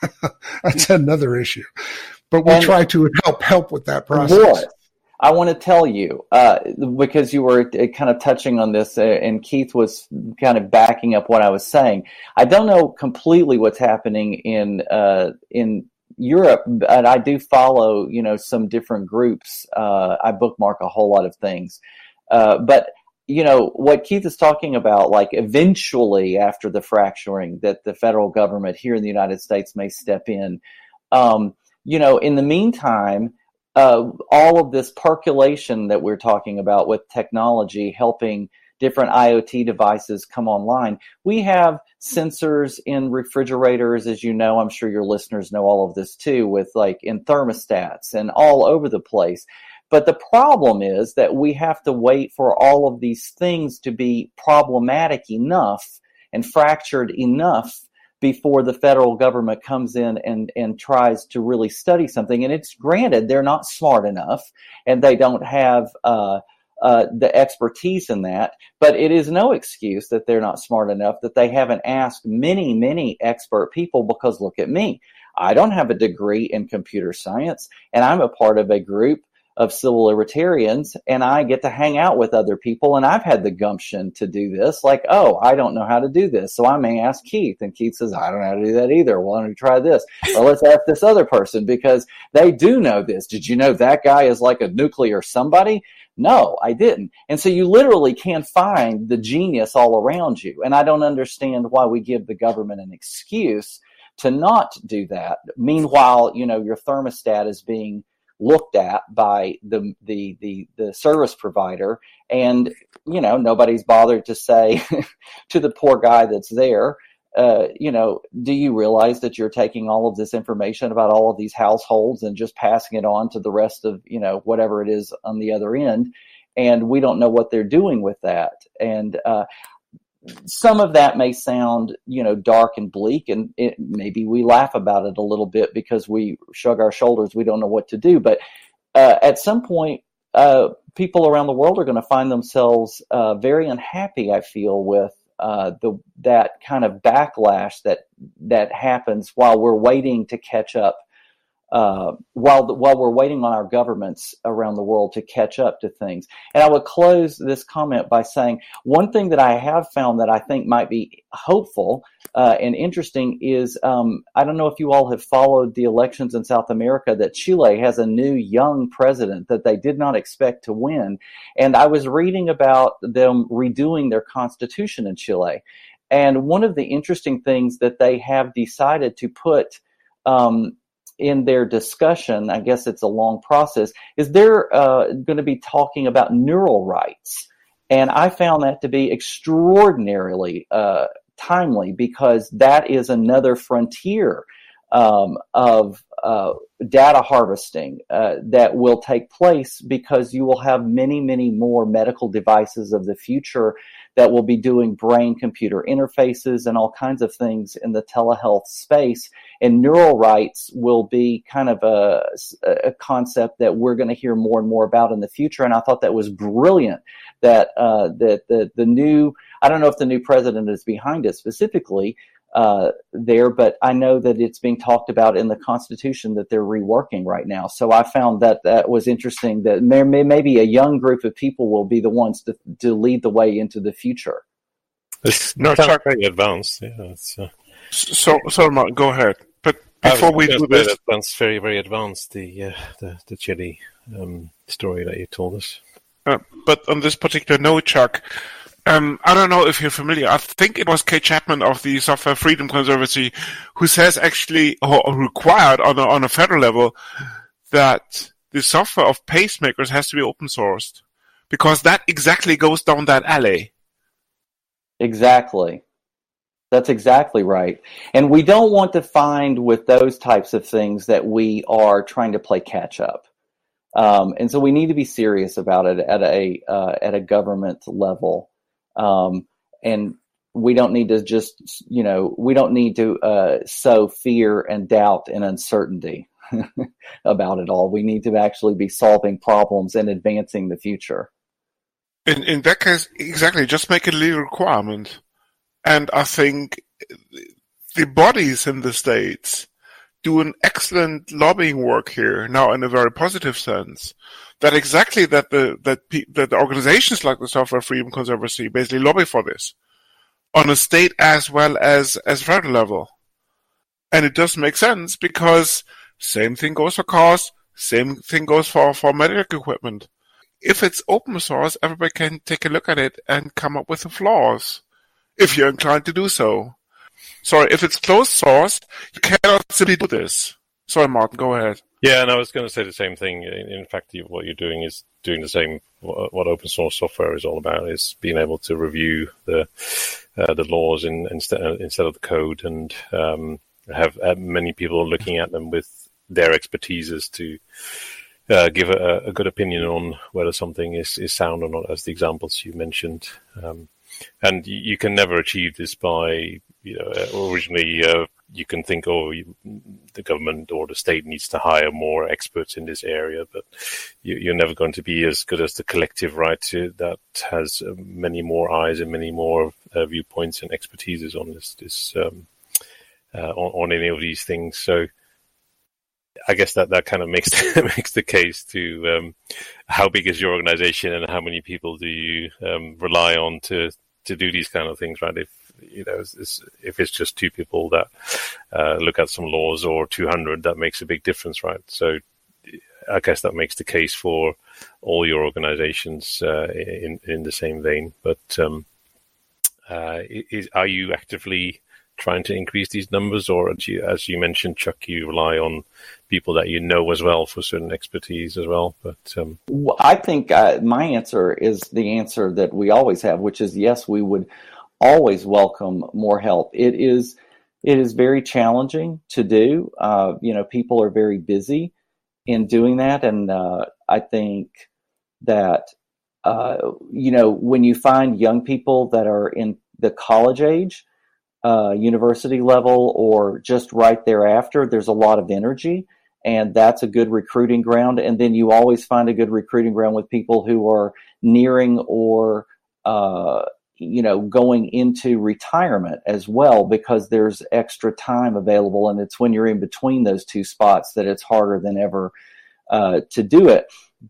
that's another issue. But we and try to help help with that process. Boy, I want to tell you, uh, because you were kind of touching on this, uh, and Keith was kind of backing up what I was saying. I don't know completely what's happening in uh, in Europe, but I do follow, you know, some different groups. Uh, I bookmark a whole lot of things, uh, but you know what Keith is talking about. Like eventually, after the fracturing, that the federal government here in the United States may step in. Um, you know, in the meantime. Uh, all of this percolation that we're talking about with technology helping different I O T devices come online. We have sensors in refrigerators, as you know. I'm sure your listeners know all of this too, with like in thermostats and all over the place. But the problem is that we have to wait for all of these things to be problematic enough and fractured enough before the federal government comes in and, and tries to really study something. And it's granted they're not smart enough and they don't have uh, uh, the expertise in that, but it is no excuse that they're not smart enough, that they haven't asked many, many expert people, because look at me. I don't have a degree in computer science, and I'm a part of a group of civil libertarians, and I get to hang out with other people, and I've had the gumption to do this. Like, oh, I don't know how to do this, so I may ask Keith, and Keith says, I don't know how to do that either. Why don't you try this? Or let's ask this other person, because they do know this. Did you know that guy is like a nuclear somebody? No, I didn't. And so you literally can't find the genius all around you, and I don't understand why we give the government an excuse to not do that. Meanwhile, you know, your thermostat is being looked at by the, the the the service provider, and you know nobody's bothered to say to the poor guy that's there, uh, you know, do you realize that you're taking all of this information about all of these households and just passing it on to the rest of, you know, whatever it is on the other end, and we don't know what they're doing with that. And uh, some of that may sound, you know, dark and bleak, and it, maybe we laugh about it a little bit because we shrug our shoulders. We don't know what to do. But uh, at some point, uh, people around the world are going to find themselves uh, very unhappy, I feel, with uh, the that kind of backlash that that happens while we're waiting to catch up. Uh, while the, while we're waiting on our governments around the world to catch up to things. And I would close this comment by saying one thing that I have found that I think might be hopeful uh, and interesting is, um, I don't know if you all have followed the elections in South America, that Chile has a new young president that they did not expect to win. And I was reading about them redoing their constitution in Chile. And one of the interesting things that they have decided to put um, in their discussion, I guess it's a long process, is they're uh, going to be talking about neural rights. And I found that to be extraordinarily uh, timely, because that is another frontier um, of uh, data harvesting uh, that will take place, because you will have many, many more medical devices of the future that will be doing brain-computer interfaces and all kinds of things in the telehealth space. And neural rights will be kind of a, a concept that we're going to hear more and more about in the future. And I thought that was brilliant that uh, that the, the new, I don't know if the new president is behind it specifically uh, there, but I know that it's being talked about in the Constitution that they're reworking right now. So I found that that was interesting, that may, maybe a young group of people will be the ones to, to lead the way into the future. It's no, not Chuck, very advanced. Yeah, it's, uh, so, so Martin, go ahead. But before we do this, advanced, very, very advanced. The uh, the, the Chile um, story that you told us. Uh, but on this particular note, Chuck, um, I don't know if you're familiar. I think it was Kay Chapman of the Software Freedom Conservancy who says actually, or required on a, on a federal level, that the software of pacemakers has to be open sourced, because that exactly goes down that alley. Exactly. That's exactly right. And we don't want to find with those types of things that we are trying to play catch up. Um, and so we need to be serious about it at a uh, at a government level, um, and we don't need to just you know we don't need to uh, sow fear and doubt and uncertainty about it all. We need to actually be solving problems and advancing the future. In in that case, exactly, just make it a legal requirement, and I think the bodies in the states do an excellent lobbying work here now in a very positive sense. That exactly that the that pe- that the organizations like the Software Freedom Conservancy basically lobby for this on a state as well as as federal level, and it does make sense because same thing goes for cars, same thing goes for for medical equipment. If it's open source, everybody can take a look at it and come up with the flaws if you're inclined to do so. Sorry, if it's closed source, you cannot simply do this. Sorry, Martin, go ahead. Yeah, and I was going to say the same thing. In fact, what you're doing is doing the same. What open source software is all about is being able to review the uh, the laws in, instead instead of the code, and um, have uh, many people looking at them with their expertises to uh, give a, a good opinion on whether something is, is sound or not, as the examples you mentioned. Um, and you can never achieve this by, you know, originally uh, you can think, oh, you, the government or the state needs to hire more experts in this area, but you, you're never going to be as good as the collective, right, to, that has uh, many more eyes and many more uh, viewpoints and expertises on this, this um, uh, on, on any of these things. So I guess that, that kind of makes makes the case to um, how big is your organization and how many people do you um, rely on to, to do these kind of things, right? If you know, it's, if it's just two people that uh, look at some laws, or two hundred, that makes a big difference, right? So I guess that makes the case for all your organizations uh, in in the same vein. But um, uh, is, are you actively trying to increase these numbers, or do you, as you mentioned, Chuck, you rely on people that you know as well for certain expertise as well? But um... I think uh, my answer is the answer that we always have, which is yes, we would always welcome more help. It is it is very challenging to do. Uh, you know, people are very busy in doing that, and uh, I think that uh, you know, when you find young people that are in the college age, Uh, university level, or just right thereafter, there's a lot of energy, and that's a good recruiting ground. And then you always find a good recruiting ground with people who are nearing or, uh, you know, going into retirement as well, because there's extra time available. And it's when you're in between those two spots that it's harder than ever uh, to do it.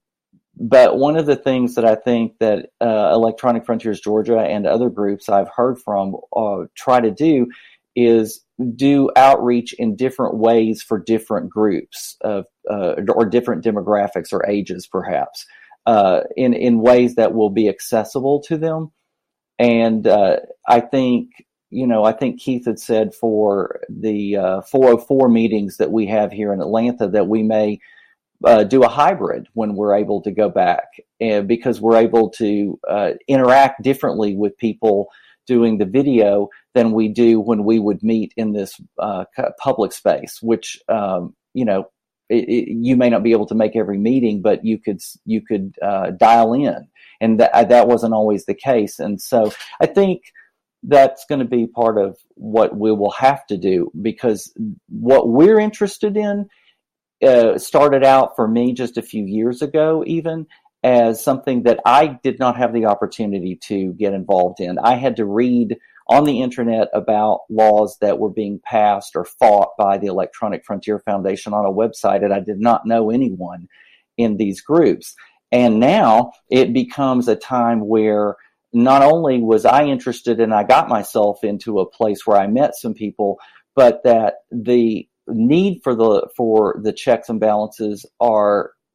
But one of the things that I think that uh, Electronic Frontiers Georgia and other groups I've heard from uh, try to do is do outreach in different ways for different groups of, uh, or different demographics or ages, perhaps, uh, in, in ways that will be accessible to them. And uh, I think, you know, I think Keith had said for the uh, four oh four meetings that we have here in Atlanta that we may Uh, do a hybrid when we're able to go back, and because we're able to uh, interact differently with people doing the video than we do when we would meet in this uh, public space, which, um, you know, it, it, you may not be able to make every meeting, but you could, you could uh, dial in, and that, that wasn't always the case. And so I think that's going to be part of what we will have to do, because what we're interested in Uh, started out for me just a few years ago, even as something that I did not have the opportunity to get involved in. I had to read on the internet about laws that were being passed or fought by the Electronic Frontier Foundation on a website, and I did not know anyone in these groups. And now it becomes a time where not only was I interested and I got myself into a place where I met some people, but that the need for the for the checks and balances are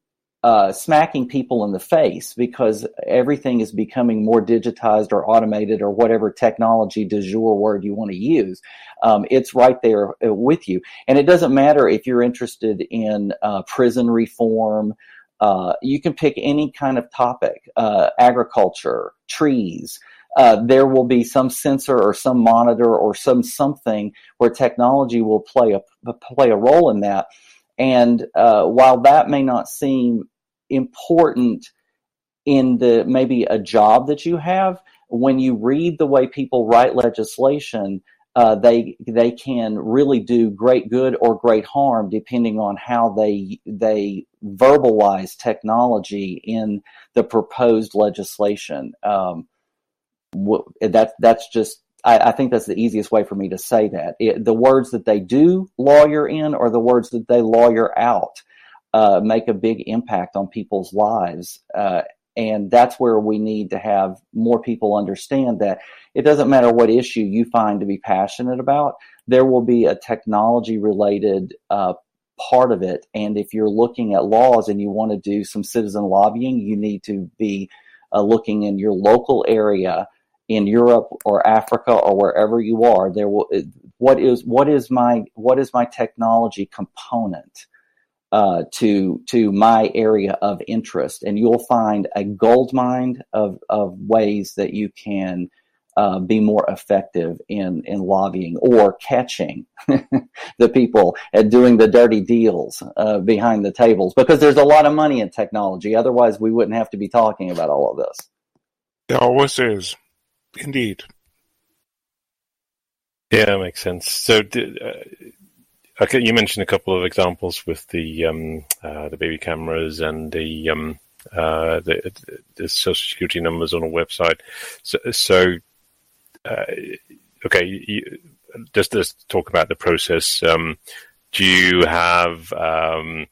uh, smacking people in the face because everything is becoming more digitized or automated or whatever technology du jour word you want to use. Um, it's right there with you. And it doesn't matter if you're interested in uh, prison reform. Uh, you can pick any kind of topic, uh, agriculture, trees. Uh, there will be some sensor or some monitor or some something where technology will play a play a role in that. And uh, while that may not seem important in the maybe a job that you have, when you read the way people write legislation, uh, they they can really do great good or great harm depending on how they they verbalize technology in the proposed legislation. Um, that that's just. I, I think that's the easiest way for me to say that. It, the words that they do lawyer in or the words that they lawyer out uh, make a big impact on people's lives. Uh, and that's where we need to have more people understand that it doesn't matter what issue you find to be passionate about, there will be a technology-related uh, part of it. And if you're looking at laws and you want to do some citizen lobbying, you need to be uh, looking in your local area in Europe or Africa or wherever you are. There will what is what is my what is my technology component uh, to to my area of interest, and you'll find a goldmine of of ways that you can uh, be more effective in in lobbying or catching the people at doing the dirty deals uh, behind the tables, because there's a lot of money in technology. Otherwise, we wouldn't have to be talking about all of this. There always is. Indeed. Yeah, that makes sense. So, uh, okay, you mentioned a couple of examples with the um, uh, the baby cameras and the um, uh, the, the social security numbers on a website. So, so uh, okay, you, just just talk about the process. Um, do you have um,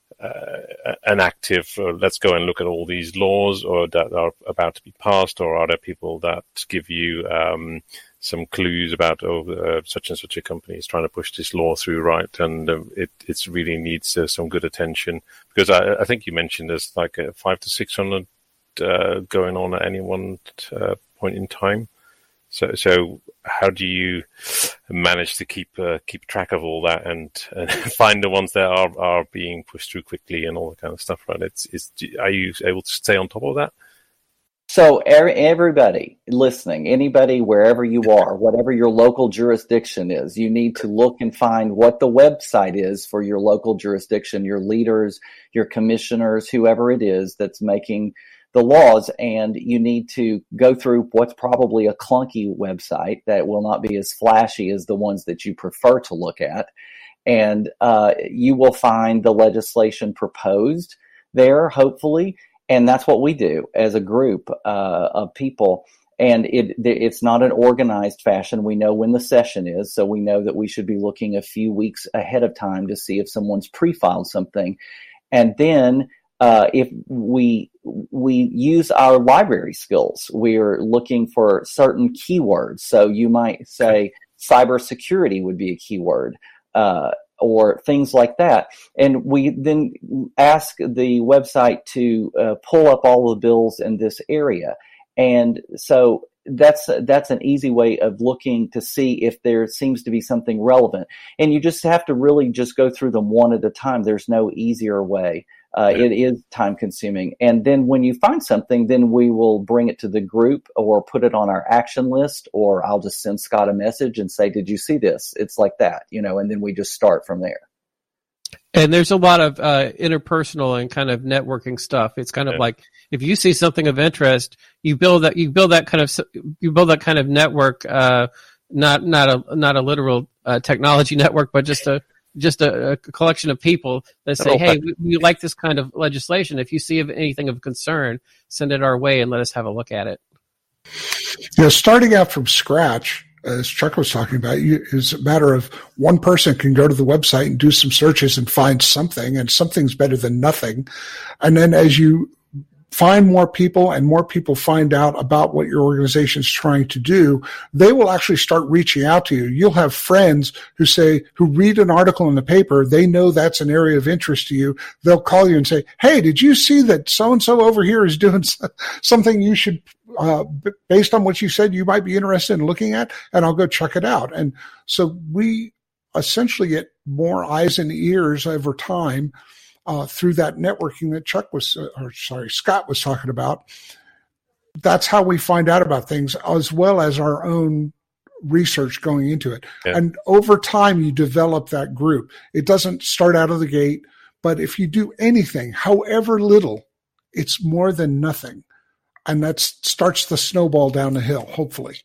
Uh, an active, uh, let's go and look at all these laws or that are about to be passed, or are there people that give you um, some clues about, oh, uh, such and such a company is trying to push this law through, right? And uh, it it's really needs uh, some good attention, because I, I think you mentioned there's like a five to six hundred uh, going on at any one uh, point in time. So, so how do you manage to keep uh, keep track of all that and, and find the ones that are, are being pushed through quickly and all that kind of stuff? Right? It's, it's are you able to stay on top of that? So, everybody listening, anybody wherever you are, whatever your local jurisdiction is, you need to look and find what the website is for your local jurisdiction, your leaders, your commissioners, whoever it is that's making the laws, and you need to go through what's probably a clunky website that will not be as flashy as the ones that you prefer to look at. And uh, you will find the legislation proposed there, hopefully. And that's what we do as a group uh, of people. And it it's not an organized fashion. We know when the session is, so we know that we should be looking a few weeks ahead of time to see if someone's pre-filed something. And then Uh, if we we use our library skills, we're looking for certain keywords. So you might say cybersecurity would be a keyword, uh, or things like that. And we then ask the website to uh, pull up all the bills in this area. And so that's that's an easy way of looking to see if there seems to be something relevant. And you just have to really just go through them one at a time. There's no easier way. Uh, it is time consuming. And then when you find something, then we will bring it to the group or put it on our action list, or I'll just send Scott a message and say, did you see this? It's like that, you know, and then we just start from there. And there's a lot of uh, interpersonal and kind of networking stuff. It's kind of yeah. like if you see something of interest, you build that, you build that kind of, you build that kind of network, uh, not, not a, not a literal uh, technology network, but just a, just a, a collection of people that say, hey, we, we like this kind of legislation. If you see anything of concern, send it our way and let us have a look at it. Yeah, starting out from scratch, as Chuck was talking about, you, is a matter of one person can go to the website and do some searches and find something, and something's better than nothing. And then as you find more people and more people find out about what your organization is trying to do, they will actually start reaching out to you. You'll have friends who say, who read an article in the paper, they know that's an area of interest to you. They'll call you and say, hey, did you see that so-and-so over here is doing something you should, uh, based on what you said, you might be interested in looking at, and I'll go check it out. And so we essentially get more eyes and ears over time Uh, through that networking that Chuck was, uh, or sorry, Scott was talking about. That's how we find out about things, as well as our own research going into it. Yeah. And over time, you develop that group. It doesn't start out of the gate, but if you do anything, however little, it's more than nothing. And that starts the snowball down the hill, hopefully.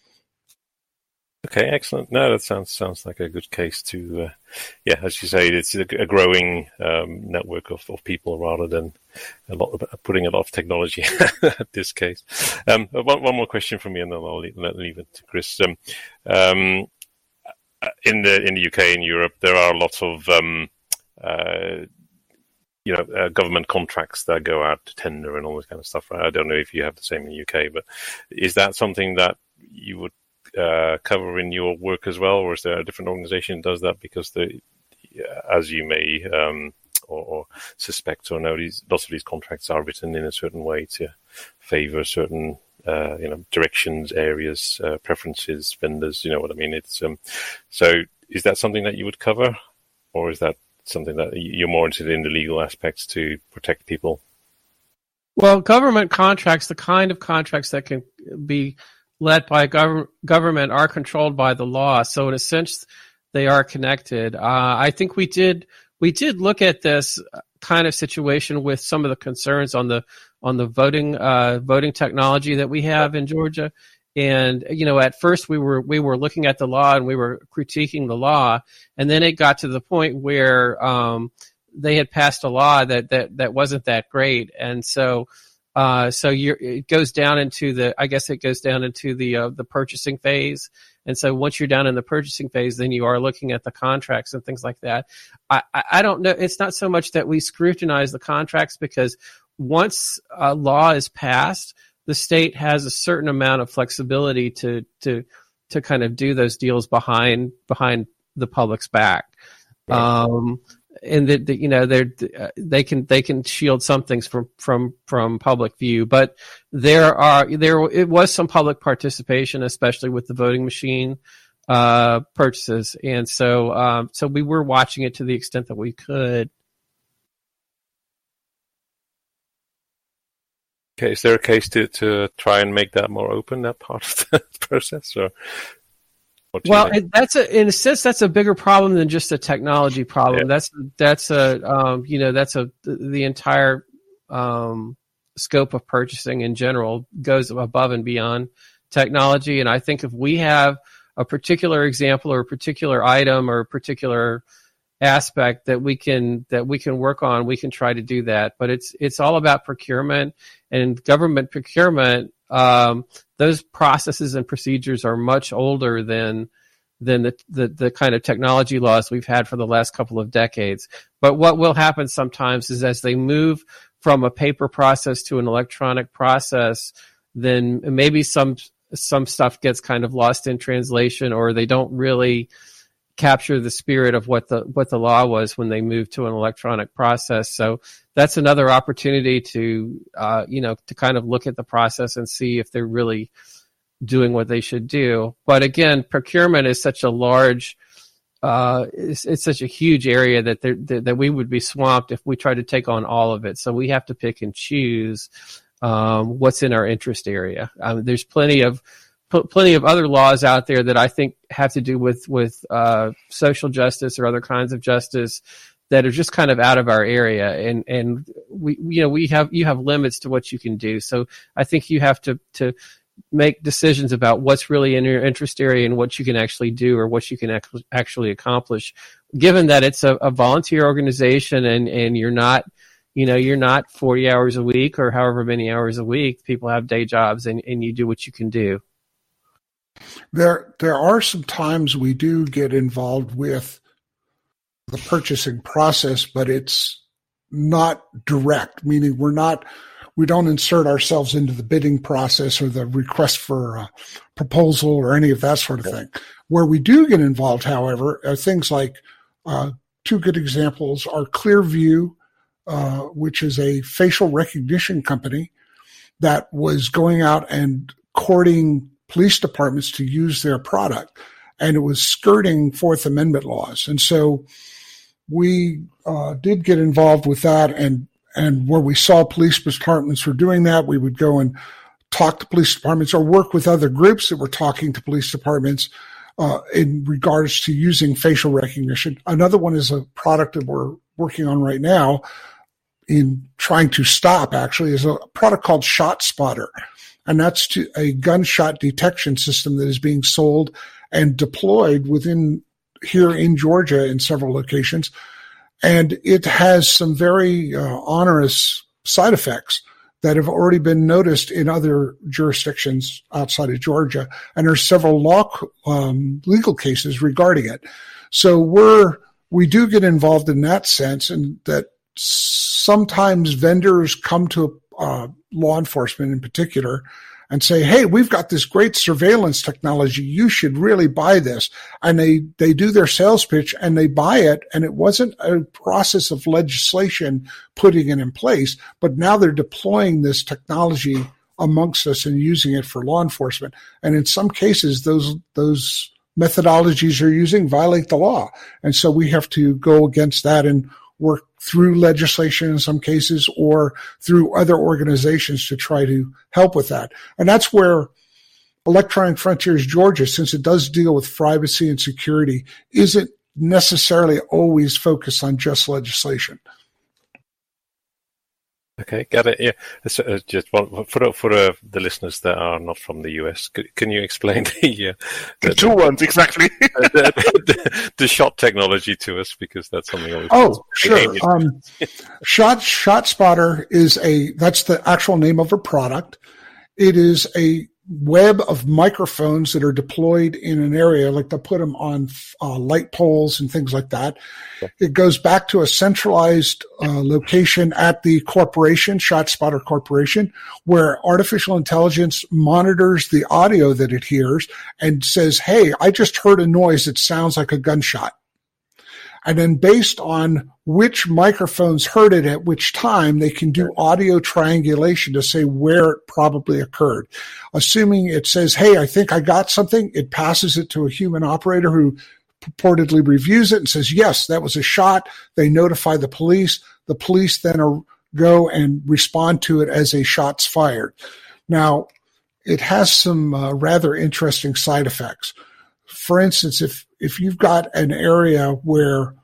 Okay, excellent. No, that sounds sounds like a good case to, uh, yeah, as you say, it's a, a growing um, network of, of people rather than a lot of, putting a lot of technology at this case. Um, one, one more question from me, and then I'll leave, leave it to Chris. Um, um, in the in the U K and Europe, there are lots of um, uh, you know uh, government contracts that go out to tender and all this kind of stuff. Right? I don't know if you have the same in the U K, but is that something that you would Uh, cover in your work as well, or is there a different organization that does that? Because the, as you may um, or, or suspect or know, these lots of these contracts are written in a certain way to favor certain uh, you know directions, areas, uh, preferences, vendors. You know what I mean? It's um, so is that something that you would cover, or is that something that you're more interested in the legal aspects to protect people? Well, government contracts, the kind of contracts that can be led by gov- government are controlled by the law. So in a sense, they are connected. Uh, I think we did we did look at this kind of situation with some of the concerns on the on the voting uh, voting technology that we have in Georgia. And you know, at first we were we were looking at the law and we were critiquing the law, and then it got to the point where um, they had passed a law that that that wasn't that great, and so. Uh, so you're, it goes down into the, I guess it goes down into the, uh, the purchasing phase. And so once you're down in the purchasing phase, then you are looking at the contracts and things like that. I, I, I don't know. It's not so much that we scrutinize the contracts, because once a law is passed, the state has a certain amount of flexibility to, to, to kind of do those deals behind, behind the public's back. Right. Um, And that, you know, they they can they can shield some things from from from public view, but there are there it was some public participation, especially with the voting machine uh, purchases, and so um, so we were watching it to the extent that we could. Okay, is there a case to to try and make that more open, that part of the process, or? Well, it, that's a, in a sense, that's a bigger problem than just a technology problem. Yeah. That's, that's a, um, you know, that's a, the entire, um, scope of purchasing in general goes above and beyond technology. And I think if we have a particular example or a particular item or a particular aspect that we can, that we can work on, we can try to do that. But it's, it's all about procurement and government procurement. Um, those processes and procedures are much older than than the, the, the kind of technology laws we've had for the last couple of decades. But what will happen sometimes is as they move from a paper process to an electronic process, then maybe some some stuff gets kind of lost in translation, or they don't really capture the spirit of what the what the law was when they moved to an electronic process. So that's another opportunity to uh, you know to kind of look at the process and see if they're really doing what they should do. But again, procurement is such a large, uh, it's, it's such a huge area that, that that we would be swamped if we tried to take on all of it. So we have to pick and choose um, what's in our interest area. Um, there's plenty of pl- plenty of other laws out there that I think have to do with with uh, social justice or other kinds of justice that are just kind of out of our area, and and we you know we have you have limits to what you can do. So I think you have to to make decisions about what's really in your interest area and what you can actually do or what you can ac- actually accomplish, given that it's a, a volunteer organization and, and you're not, you know, you're not forty hours a week or however many hours a week. People have day jobs and, and you do what you can do. There, there are some times we do get involved with the purchasing process, but it's not direct, meaning we're not we don't insert ourselves into the bidding process or the request for a proposal or any of that sort of thing. Where we do get involved, however, are things like uh, two good examples are Clearview, uh, which is a facial recognition company that was going out and courting police departments to use their product, and it was skirting Fourth Amendment laws. And so we uh, did get involved with that, and and where we saw police departments were doing that, we would go and talk to police departments or work with other groups that were talking to police departments uh, in regards to using facial recognition. Another one is a product that we're working on right now in trying to stop, actually, is a product called ShotSpotter. And that's to a gunshot detection system that is being sold and deployed within here in Georgia in several locations. And it has some very uh, onerous side effects that have already been noticed in other jurisdictions outside of Georgia. And there's several law, um, legal cases regarding it. So we're, we do get involved in that sense, and that sometimes vendors come to uh, law enforcement in particular and say, hey, we've got this great surveillance technology. You should really buy this. And they, they do their sales pitch and they buy it. And it wasn't a process of legislation putting it in place, but now they're deploying this technology amongst us and using it for law enforcement. And in some cases, those, those methodologies you're using violate the law. And so we have to go against that and work through legislation in some cases or through other organizations to try to help with that. And that's where Electronic Frontiers Georgia, since it does deal with privacy and security, isn't necessarily always focused on just legislation. Okay, got it. Yeah, so, uh, just one for for uh, the listeners that are not from the U S. C- can you explain the uh, the, the two the, ones exactly the, the, the shot technology to us, because that's something. Always oh, sure. Um, shot ShotSpotter is a that's the actual name of a product. It is a web of microphones that are deployed in an area, like they'll put them on uh, light poles and things like that. Okay. It goes back to a centralized uh, location at the corporation, ShotSpotter Corporation, where artificial intelligence monitors the audio that it hears and says, hey, I just heard a noise that sounds like a gunshot. And then based on which microphones heard it at which time, they can do audio triangulation to say where it probably occurred. Assuming it says, hey, I think I got something, it passes it to a human operator who purportedly reviews it and says, yes, that was a shot. They notify the police. The police then are, go and respond to it as a shots fired. Now, it has some uh, rather interesting side effects. For instance, if if you've got an area where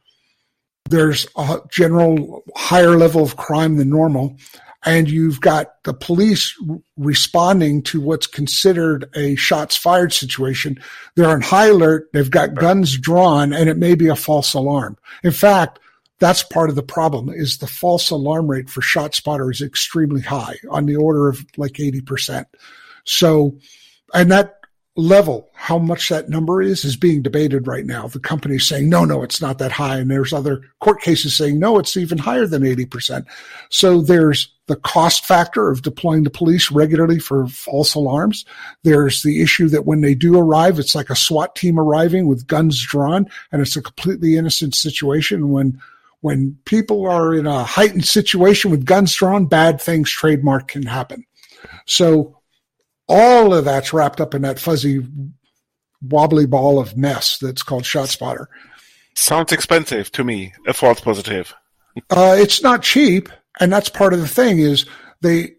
there's a general higher level of crime than normal, and you've got the police responding to what's considered a shots fired situation, they're on high alert, they've got guns drawn, and it may be a false alarm. In fact, that's part of the problem, is the false alarm rate for ShotSpotter is extremely high, on the order of like eighty percent. So, and that level, how much that number is, is being debated right now. The company's saying, no, no, it's not that high. And there's other court cases saying, no, it's even higher than eighty percent. So there's the cost factor of deploying the police regularly for false alarms. There's the issue that when they do arrive, it's like a SWAT team arriving with guns drawn, and it's a completely innocent situation. When when people are in a heightened situation with guns drawn, bad things, trademark, can happen. So all of that's wrapped up in that fuzzy, wobbly ball of mess that's called ShotSpotter. Sounds expensive to me, a false positive. uh, it's not cheap, and that's part of the thing is they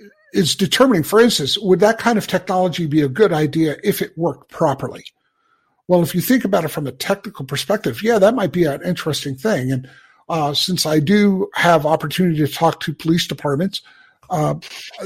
is determining, for instance, would that kind of technology be a good idea if it worked properly? Well, if you think about it from a technical perspective, yeah, that might be an interesting thing. And uh, since I do have opportunity to talk to police departments, Uh,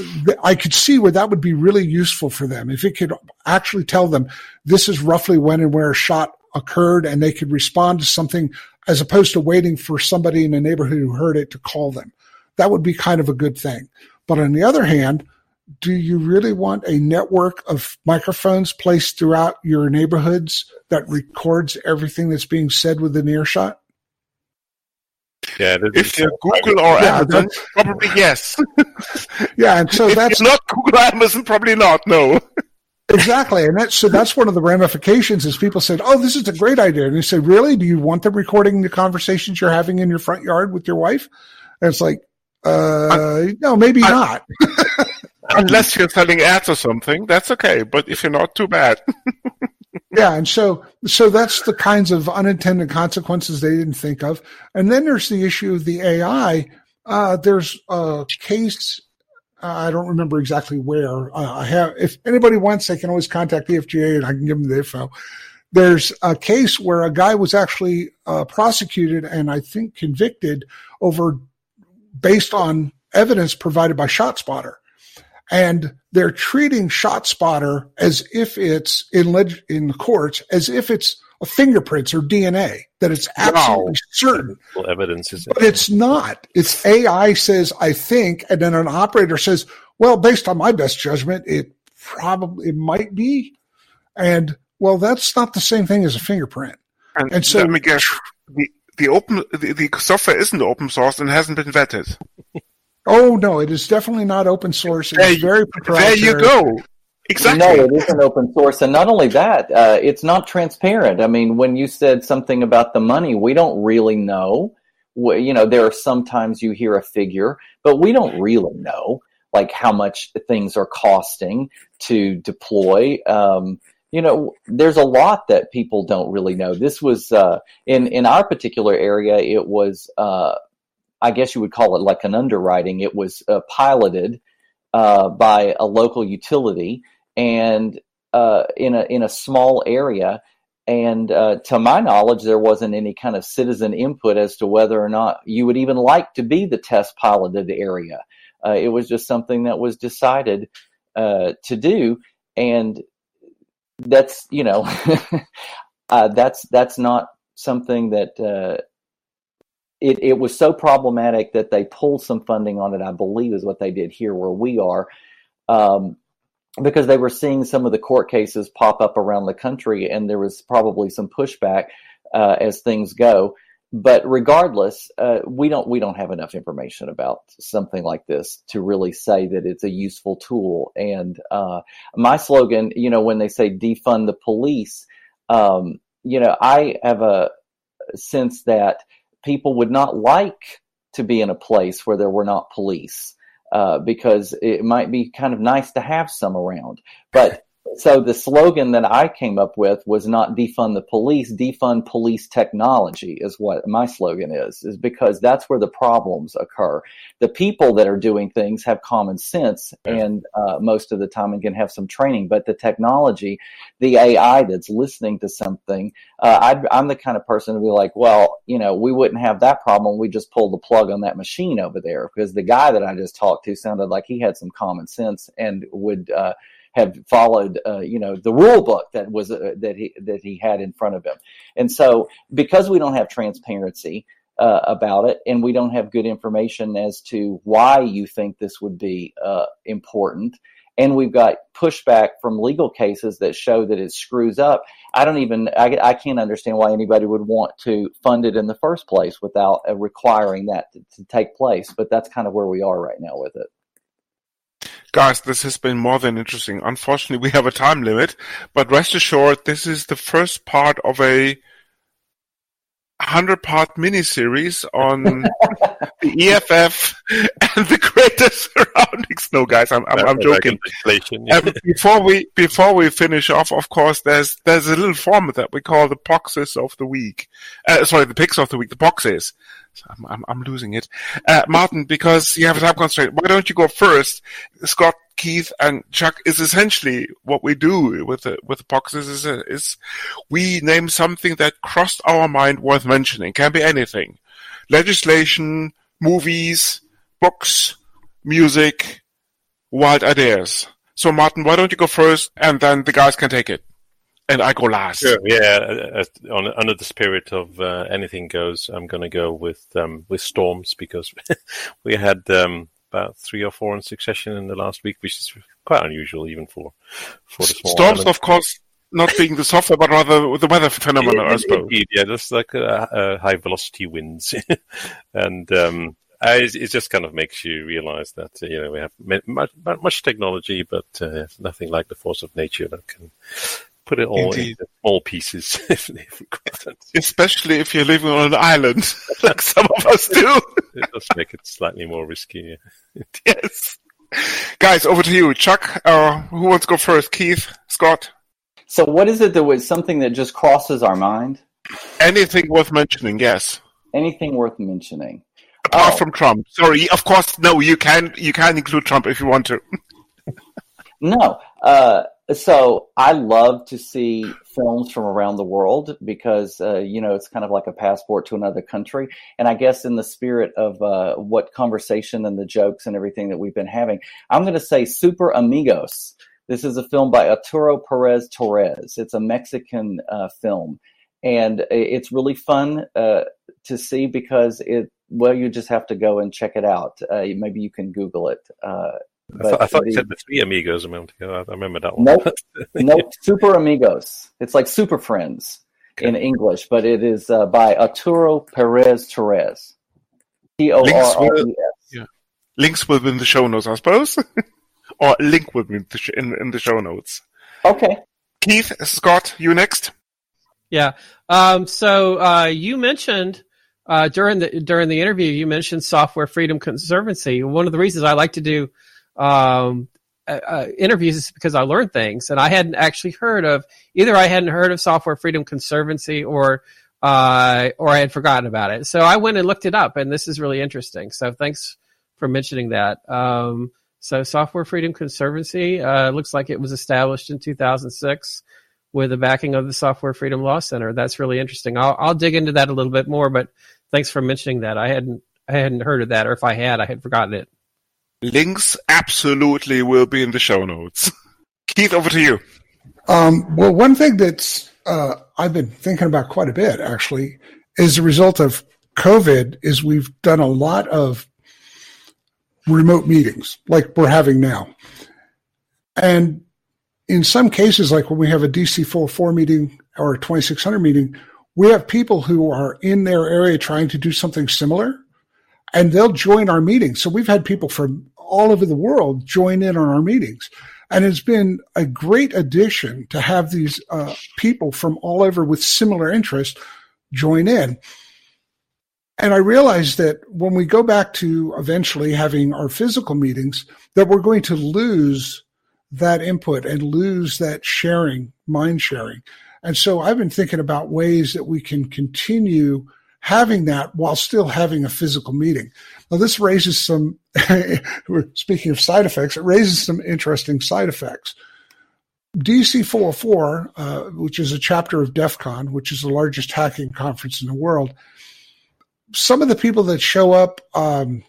I could see where that would be really useful for them. If it could actually tell them this is roughly when and where a shot occurred, and they could respond to something as opposed to waiting for somebody in the neighborhood who heard it to call them. That would be kind of a good thing. But on the other hand, do you really want a network of microphones placed throughout your neighborhoods that records everything that's being said within earshot? Yeah, if you're Google or Yeah, Amazon, probably yes. Yeah, and so if that's you're not Google or Amazon, probably not. No. exactly, and that's so that's one of the ramifications. Is people said, "Oh, this is a great idea," and you say, "Really? Do you want them recording the conversations you're having in your front yard with your wife?" And it's like, uh, I, no, maybe I, not. Unless you're selling ads or something, that's okay. But if you're not, too bad. Yeah, and so so that's the kinds of unintended consequences they didn't think of. And then there's the issue of the A I. Uh, there's a case, uh, I don't remember exactly where. Uh, I have. If anybody wants, they can always contact the F G A and I can give them the info. There's a case where a guy was actually uh, prosecuted and I think convicted over based on evidence provided by ShotSpotter. And they're treating ShotSpotter as if it's in leg- in the courts, as if it's a fingerprints or D N A, that it's absolutely wow. certain. Well, evidence is it? But it's not. It's A I says, I think, and then an operator says, well, based on my best judgment, it probably, it might be. And, well, that's not the same thing as a fingerprint. And, and so, let me guess, the, the, open, the, the software isn't open source and hasn't been vetted. Oh, no, it is definitely not open source. It's there, very proprietary. There you go. Exactly. No, it isn't open source. And not only that, uh, it's not transparent. I mean, when you said something about the money, we don't really know. We, you know, there are sometimes you hear a figure, but we don't really know, like, how much things are costing to deploy. Um, you know, there's a lot that people don't really know. This was, uh, in, in our particular area, it was, uh, I guess you would call it like an underwriting. It was uh, piloted uh, by a local utility and uh, in a in a small area. And uh, to my knowledge, there wasn't any kind of citizen input as to whether or not you would even like to be the test piloted area. Uh, it was just something that was decided uh, to do, and that's you know uh, that's that's not something that. Uh, It it was so problematic that they pulled some funding on it, I believe is what they did here where we are, um, because they were seeing some of the court cases pop up around the country, and there was probably some pushback uh, as things go. But regardless, uh, we don't we don't have enough information about something like this to really say that it's a useful tool. And uh, my slogan, you know, when they say defund the police, um, you know, I have a sense that people would not like to be in a place where there were not police, uh, because it might be kind of nice to have some around. But so the slogan that I came up with was not defund the police, defund police technology is what my slogan is, is because that's where the problems occur. The people that are doing things have common sense and uh, most of the time and can have some training, but the technology, the A I that's listening to something, uh, I'd, I'm the kind of person to be like, well, you know, we wouldn't have that problem. We just pulled the plug on that machine over there, because the guy that I just talked to sounded like he had some common sense and would, uh, have followed, uh, you know, the rule book that was uh, that he that he had in front of him. And so, because we don't have transparency uh, about it, and we don't have good information as to why you think this would be uh, important, and we've got pushback from legal cases that show that it screws up, I don't even, I, I can't understand why anybody would want to fund it in the first place without uh, requiring that to, to take place. But that's kind of where we are right now with it. Guys, this has been more than interesting. Unfortunately, we have a time limit, but rest assured, this is the first part of a hundred-part miniseries on the E F F and the greater surroundings. No, guys, I'm I'm, I'm joking. Um, before we before we finish off, of course, there's there's a little format that we call the Poxes of the week. Uh, sorry, the picks of the week. The Poxes. I'm, I'm, I'm losing it. Uh, Martin, because you have a time constraint, why don't you go first? Scott, Keith, and Chuck is essentially what we do with the, with the Poxes is, is we name something that crossed our mind worth mentioning. Can be anything. Legislation, movies, books, music, wild ideas. So Martin, why don't you go first and then the guys can take it. And I go last. Sure, yeah, uh, on, under the spirit of uh, anything goes, I'm going to go with um, with storms, because we had um, about three or four in succession in the last week, which is quite unusual even for for the small storms. island. Of course, not being the software, but rather the weather phenomenon, I suppose. Indeed, yeah, just like uh, uh, high velocity winds, and um, I, it just kind of makes you realize that uh, you know we have much, much technology, but uh, nothing like the force of nature that can put it all Indeed. into small pieces. Especially if you're living on an island, like some of us do. It does make it slightly more risky. Yeah. Yes. Guys, over to you. Chuck, uh, who wants to go first? Keith? Scott? So what is it that was something that just crosses our mind? Anything worth mentioning, yes. Anything worth mentioning? Apart Oh. from Trump. Sorry, of course, no, you can you can include Trump if you want to. No. Uh, so I love to see films from around the world because, uh, you know, it's kind of like a passport to another country. And I guess in the spirit of uh, what conversation and the jokes and everything that we've been having, I'm going to say Super Amigos. This is a film by Arturo Perez Torres. It's a Mexican uh, film. And it's really fun uh, to see because it, well, you just have to go and check it out. Uh, maybe you can Google it. Uh, I, th- I thought the, you said the Three Amigos a moment ago. I, I remember that one. Nope. Nope. Super Amigos. It's like Super Friends okay. in English, but it is uh, by Arturo Perez Torres. T O R R E S. Yeah. Links will be in the show notes, I suppose. Or link will be in the, sh- in, in the show notes. Okay. Keith, Scott, you next. Yeah. Um, so uh, you mentioned uh, during the during the interview, you mentioned Software Freedom Conservancy. One of the reasons I like to do um, uh, interviews is because I learn things, and I hadn't actually heard of either. I hadn't heard of Software Freedom Conservancy, or uh, or I had forgotten about it. So I went and looked it up, and this is really interesting. So thanks for mentioning that. Um, so Software Freedom Conservancy uh, looks like it was established in two thousand six. With the backing of the Software Freedom Law Center. That's really interesting. I'll, I'll dig into that a little bit more, but thanks for mentioning that. I hadn't I hadn't heard of that, or if I had, I had forgotten it. Links absolutely will be in the show notes. Keith, over to you. Um, well, one thing that's uh, I've been thinking about quite a bit, actually, is the result of COVID is we've done a lot of remote meetings like we're having now. And in some cases, like when we have a D C four oh four meeting or a twenty-six hundred meeting, we have people who are in their area trying to do something similar, and they'll join our meetings. So we've had people from all over the world join in on our meetings. And it's been a great addition to have these uh, people from all over with similar interests join in. And I realized that when we go back to eventually having our physical meetings, that we're going to lose that input and lose that sharing, mind sharing. And so I've been thinking about ways that we can continue having that while still having a physical meeting. Now, this raises some, speaking of side effects, it raises some interesting side effects. D C four oh four, uh, which is a chapter of DEF CON, which is the largest hacking conference in the world, some of the people that show up um,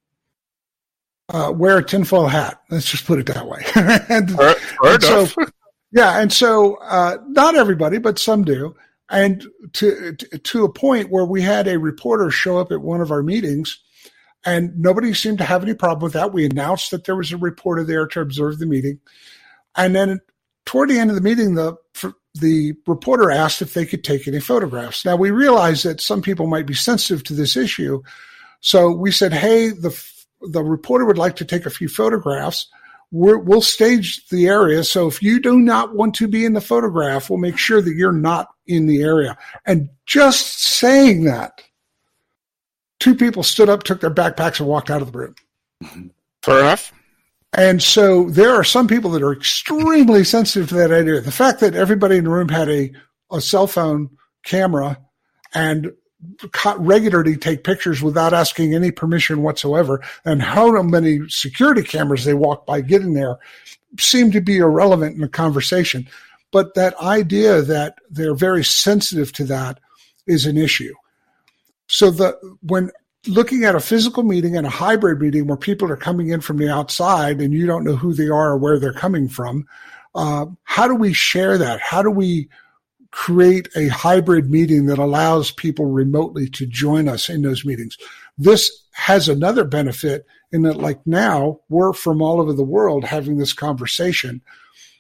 Uh, wear a tinfoil hat. Let's just put it that way. and, Fair, fair and so, yeah, and so uh, not everybody, but some do. And to, to to a point where we had a reporter show up at one of our meetings, and nobody seemed to have any problem with that. We announced that there was a reporter there to observe the meeting, and then toward the end of the meeting, the the reporter asked if they could take any photographs. Now we realized that some people might be sensitive to this issue, so we said, "Hey, the." The reporter would like to take a few photographs. We're, we'll stage the area. So if you do not want to be in the photograph, we'll make sure that you're not in the area. And just saying that, two people stood up, took their backpacks, and walked out of the room. Fair enough. And so there are some people that are extremely sensitive to that idea. The fact that everybody in the room had a, a cell phone camera and regularly take pictures without asking any permission whatsoever, and how many security cameras they walk by getting there seem to be irrelevant in the conversation. But that idea that they're very sensitive to that is an issue. So the when looking at a physical meeting and a hybrid meeting where people are coming in from the outside and you don't know who they are or where they're coming from, uh, how do we share that? How do we create a hybrid meeting that allows people remotely to join us in those meetings? This has another benefit in that, like now, we're from all over the world having this conversation.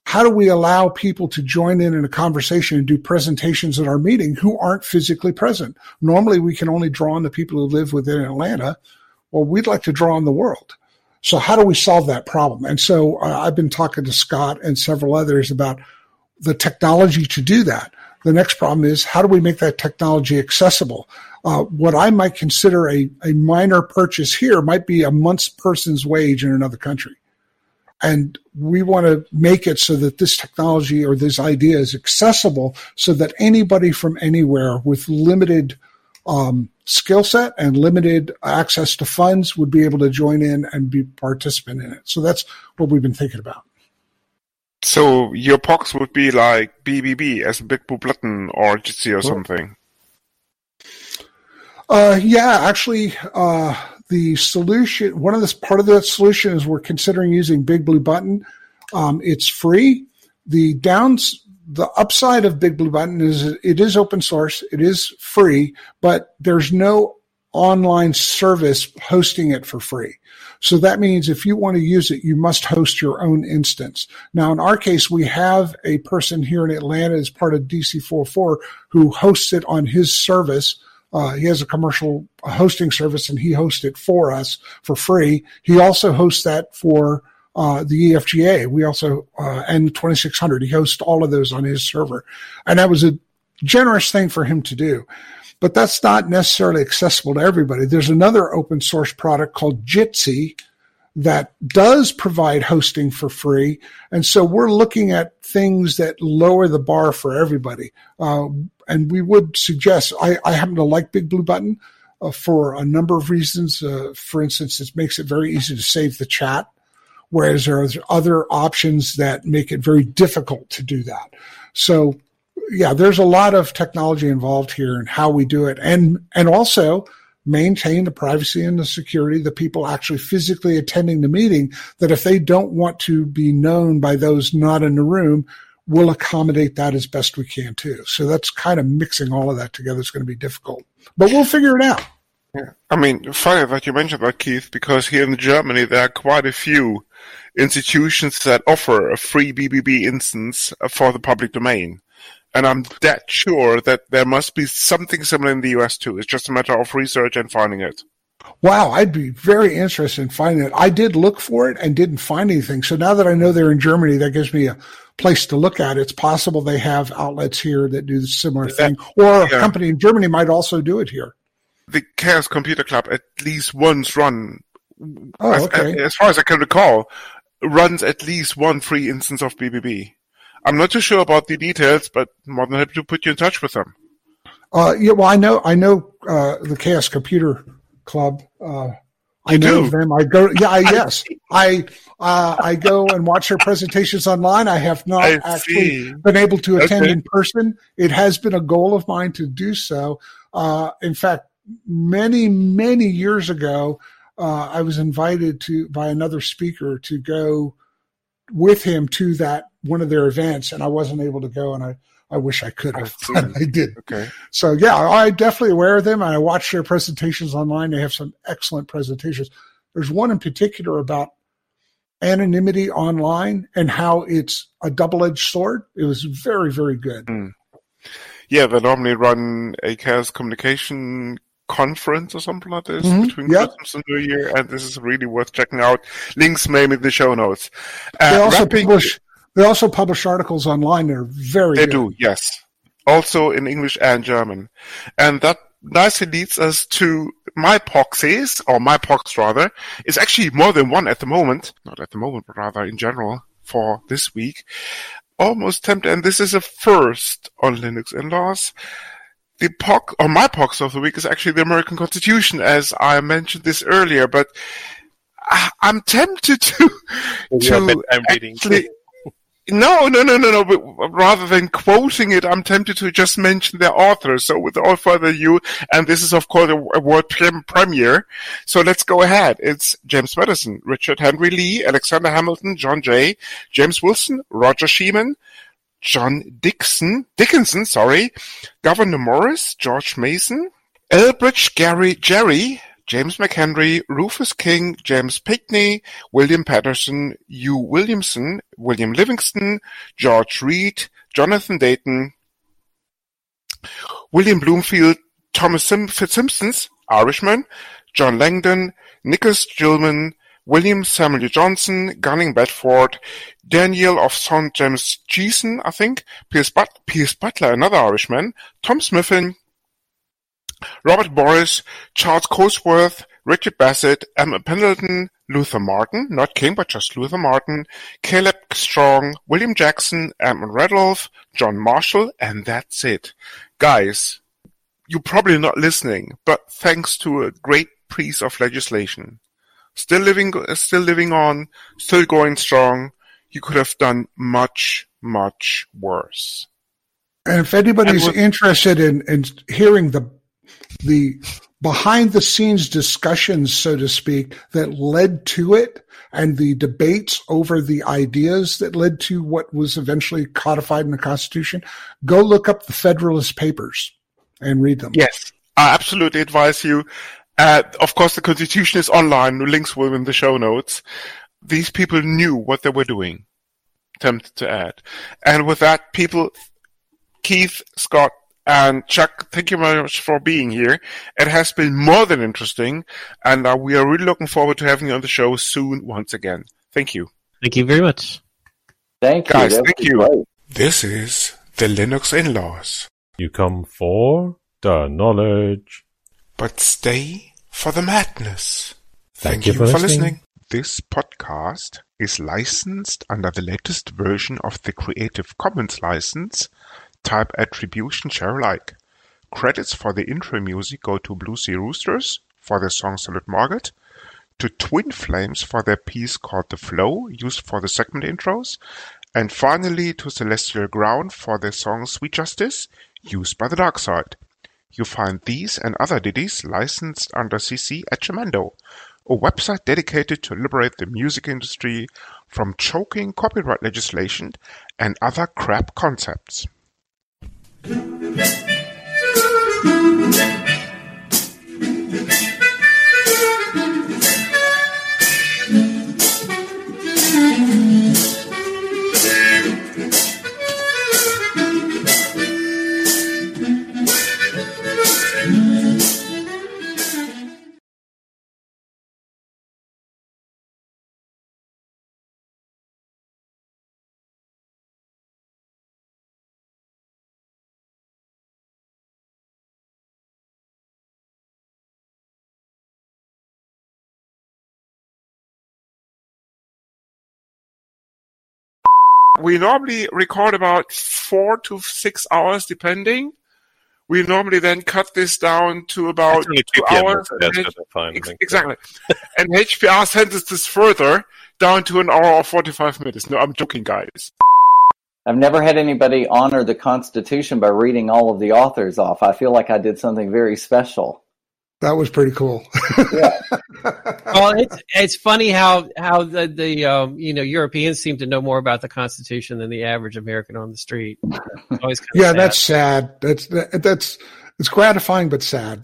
how do we allow people to join in in a conversation and do presentations at our meeting who aren't physically present? Normally, we can only draw on the people who live within Atlanta. Well, we'd like to draw on the world. So how do we solve that problem? And so uh, I've been talking to Scott and several others about the technology to do that. The next problem is, how do we make that technology accessible? Uh, what I might consider a, a minor purchase here might be a month's person's wage in another country. And we want to make it so that this technology or this idea is accessible so that anybody from anywhere with limited um, skill set and limited access to funds would be able to join in and be participant in it. So that's what we've been thinking about. So your P O Cs would be like B B B as Big Blue Button or Jitsi or something? Uh, yeah, actually, uh, the solution, one of the part of the solution is we're considering using Big Blue Button. Um, it's free. The downs, the upside of Big Blue Button is it is open source. It is free, but there's no online service hosting it for free. So that means if you want to use it, you must host your own instance. Now, in our case, we have a person here in Atlanta as part of D C four oh four who hosts it on his service. Uh, he has a commercial hosting service, and he hosts it for us for free. He also hosts that for uh, the E F G A. We also, uh, and twenty-six hundred. He hosts all of those on his server. And that was a generous thing for him to do. But that's not necessarily accessible to everybody. There's another open source product called Jitsi that does provide hosting for free. And so we're looking at things that lower the bar for everybody. Uh, and we would suggest, I, I happen to like Big Blue Button uh, for a number of reasons. Uh, for instance, it makes it very easy to save the chat, whereas there are other options that make it very difficult to do that. So, yeah, there's a lot of technology involved here and how we do it, and and also maintain the privacy and the security, the people actually physically attending the meeting, that if they don't want to be known by those not in the room, we'll accommodate that as best we can too. So that's kind of mixing all of that together is going to be difficult, but we'll figure it out. Yeah, I mean, funny that you mentioned that, Keith, because here in Germany there are quite a few institutions that offer a free B B B instance for the public domain. And I'm dead sure that there must be something similar in the U S too. It's just a matter of research and finding it. Wow, I'd be very interested in finding it. I did look for it and didn't find anything. So now that I know they're in Germany, that gives me a place to look at. It's possible they have outlets here that do the similar that, thing. Or a yeah. company in Germany might also do it here. The Chaos Computer Club at least once run, oh, as, okay. as far as I can recall, runs at least one free instance of B B B. I'm not too sure about the details, but more than happy to put you in touch with them. Uh, yeah, well, I know, I know uh, the Chaos Computer Club. Uh, I you know do? them. I go, yeah, I, yes, I uh, I go and watch their presentations online. I have not I actually see. been able to attend Okay. in person. It has been a goal of mine to do so. Uh, in fact, many many years ago, uh, I was invited to by another speaker to go with him to that one of their events, and I wasn't able to go, and I, I wish I could have, but I did. Okay. So yeah, I'm definitely aware of them, and I watch their presentations online. They have some excellent presentations. There's one in particular about anonymity online and how it's a double-edged sword. It was very, very good. Mm. Yeah, they normally run a Chaos Communication conference or something like this Mhm. between Yep. Christmas and New Year, and this is really worth checking out. Links maybe in the show notes. Uh, They also wrapping- publish. They also publish articles online that are very They good. do, yes. Also in English and German. And that nicely leads us to my proxies, or my P O Cs rather. It's actually more than one at the moment. Not at the moment, but rather in general for this week. Almost tempted, and this is a first on Linux in-laws. The P O C, or my P O C of the week is actually the American Constitution, as I mentioned this earlier, but I, I'm tempted to, Your to bedtime reading. actually, no, no, no, no, no, but rather than quoting it, I'm tempted to just mention their author. So without further ado, and this is of course a, a world prem- premiere, so let's go ahead. It's James Madison, Richard Henry Lee, Alexander Hamilton, John Jay, James Wilson, Roger Sheeman, John Dixon, Dickinson, sorry, Governor Morris, George Mason, Elbridge Gary Jerry, James McHenry, Rufus King, James Pinkney, William Patterson, Hugh Williamson, William Livingston, George Reed, Jonathan Dayton, William Bloomfield, Thomas Sim- Fitzsimmons, Irishman, John Langdon, Nicholas Gilman, William Samuel Johnson, Gunning Bedford, Daniel of Saint James Jeeson, I think, Pierce, But- Pierce Butler, another Irishman, Tom Smithin, Robert Morris, Charles Cosworth, Richard Bassett, Emma Pendleton, Luther Martin, not King, but just Luther Martin, Caleb Strong, William Jackson, Edmund Radolph, John Marshall, and that's it. Guys, you're probably not listening, but thanks to a great piece of legislation, still living, still living on, still going strong, you could have done much, much worse. And if anybody's and with, interested in, in hearing the the behind-the-scenes discussions, so to speak, that led to it, and the debates over the ideas that led to what was eventually codified in the Constitution, go look up the Federalist Papers and read them. Yes, I absolutely advise you. Uh, of course, the Constitution is online. The links will be in the show notes. These people knew what they were doing. Tempted to add. And with that, people, Keith, Scott, and Chuck, thank you very much for being here. It has been more than interesting, and uh, we are really looking forward to having you on the show soon once again. Thank you. Thank you very much. Thank you. Guys, That thank was you. great. This is the Linux In-Laws. You come for the knowledge. But stay for the madness. Thank you for listening. This podcast is licensed under the latest version of the Creative Commons license, type Attribution Share Alike. Credits for the intro music go to Blue Sea Roosters for their song Salute Margaret, to Twin Flames for their piece called The Flow, used for the segment intros, and finally to Celestial Ground for their song Sweet Justice, used by the Dark Side. You find these and other ditties licensed under C C at Jamendo, a website dedicated to liberate the music industry from choking copyright legislation and other crap concepts. We normally record about four to six hours, depending. We normally then cut this down to about It's only two two p m. hours. That's and H- fine, ex- I think. exactly. And H P R sentences this further down to an hour or forty-five minutes. No, I'm joking, guys. I've never had anybody honor the Constitution by reading all of the authors off. I feel like I did something very special. That was pretty cool. Yeah. Well, it's it's funny how how the the um, you know Europeans seem to know more about the Constitution than the average American on the street. It's always kind of Yeah, sad. that's sad. That's that, that's it's gratifying but sad.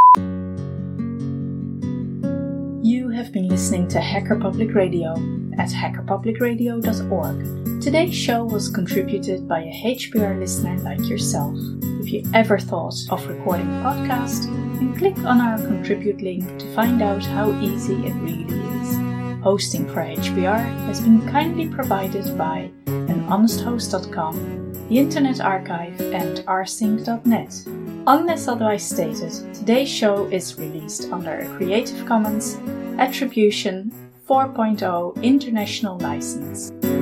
You have been listening to Hacker Public Radio at hacker public radio dot org. Today's show was contributed by a H P R listener like yourself. If you ever thought of recording a podcast, then click on our contribute link to find out how easy it really is. Hosting for H P R has been kindly provided by an honest host dot com, the Internet Archive, and rsync dot net. Unless otherwise stated, today's show is released under a Creative Commons Attribution four point oh International License.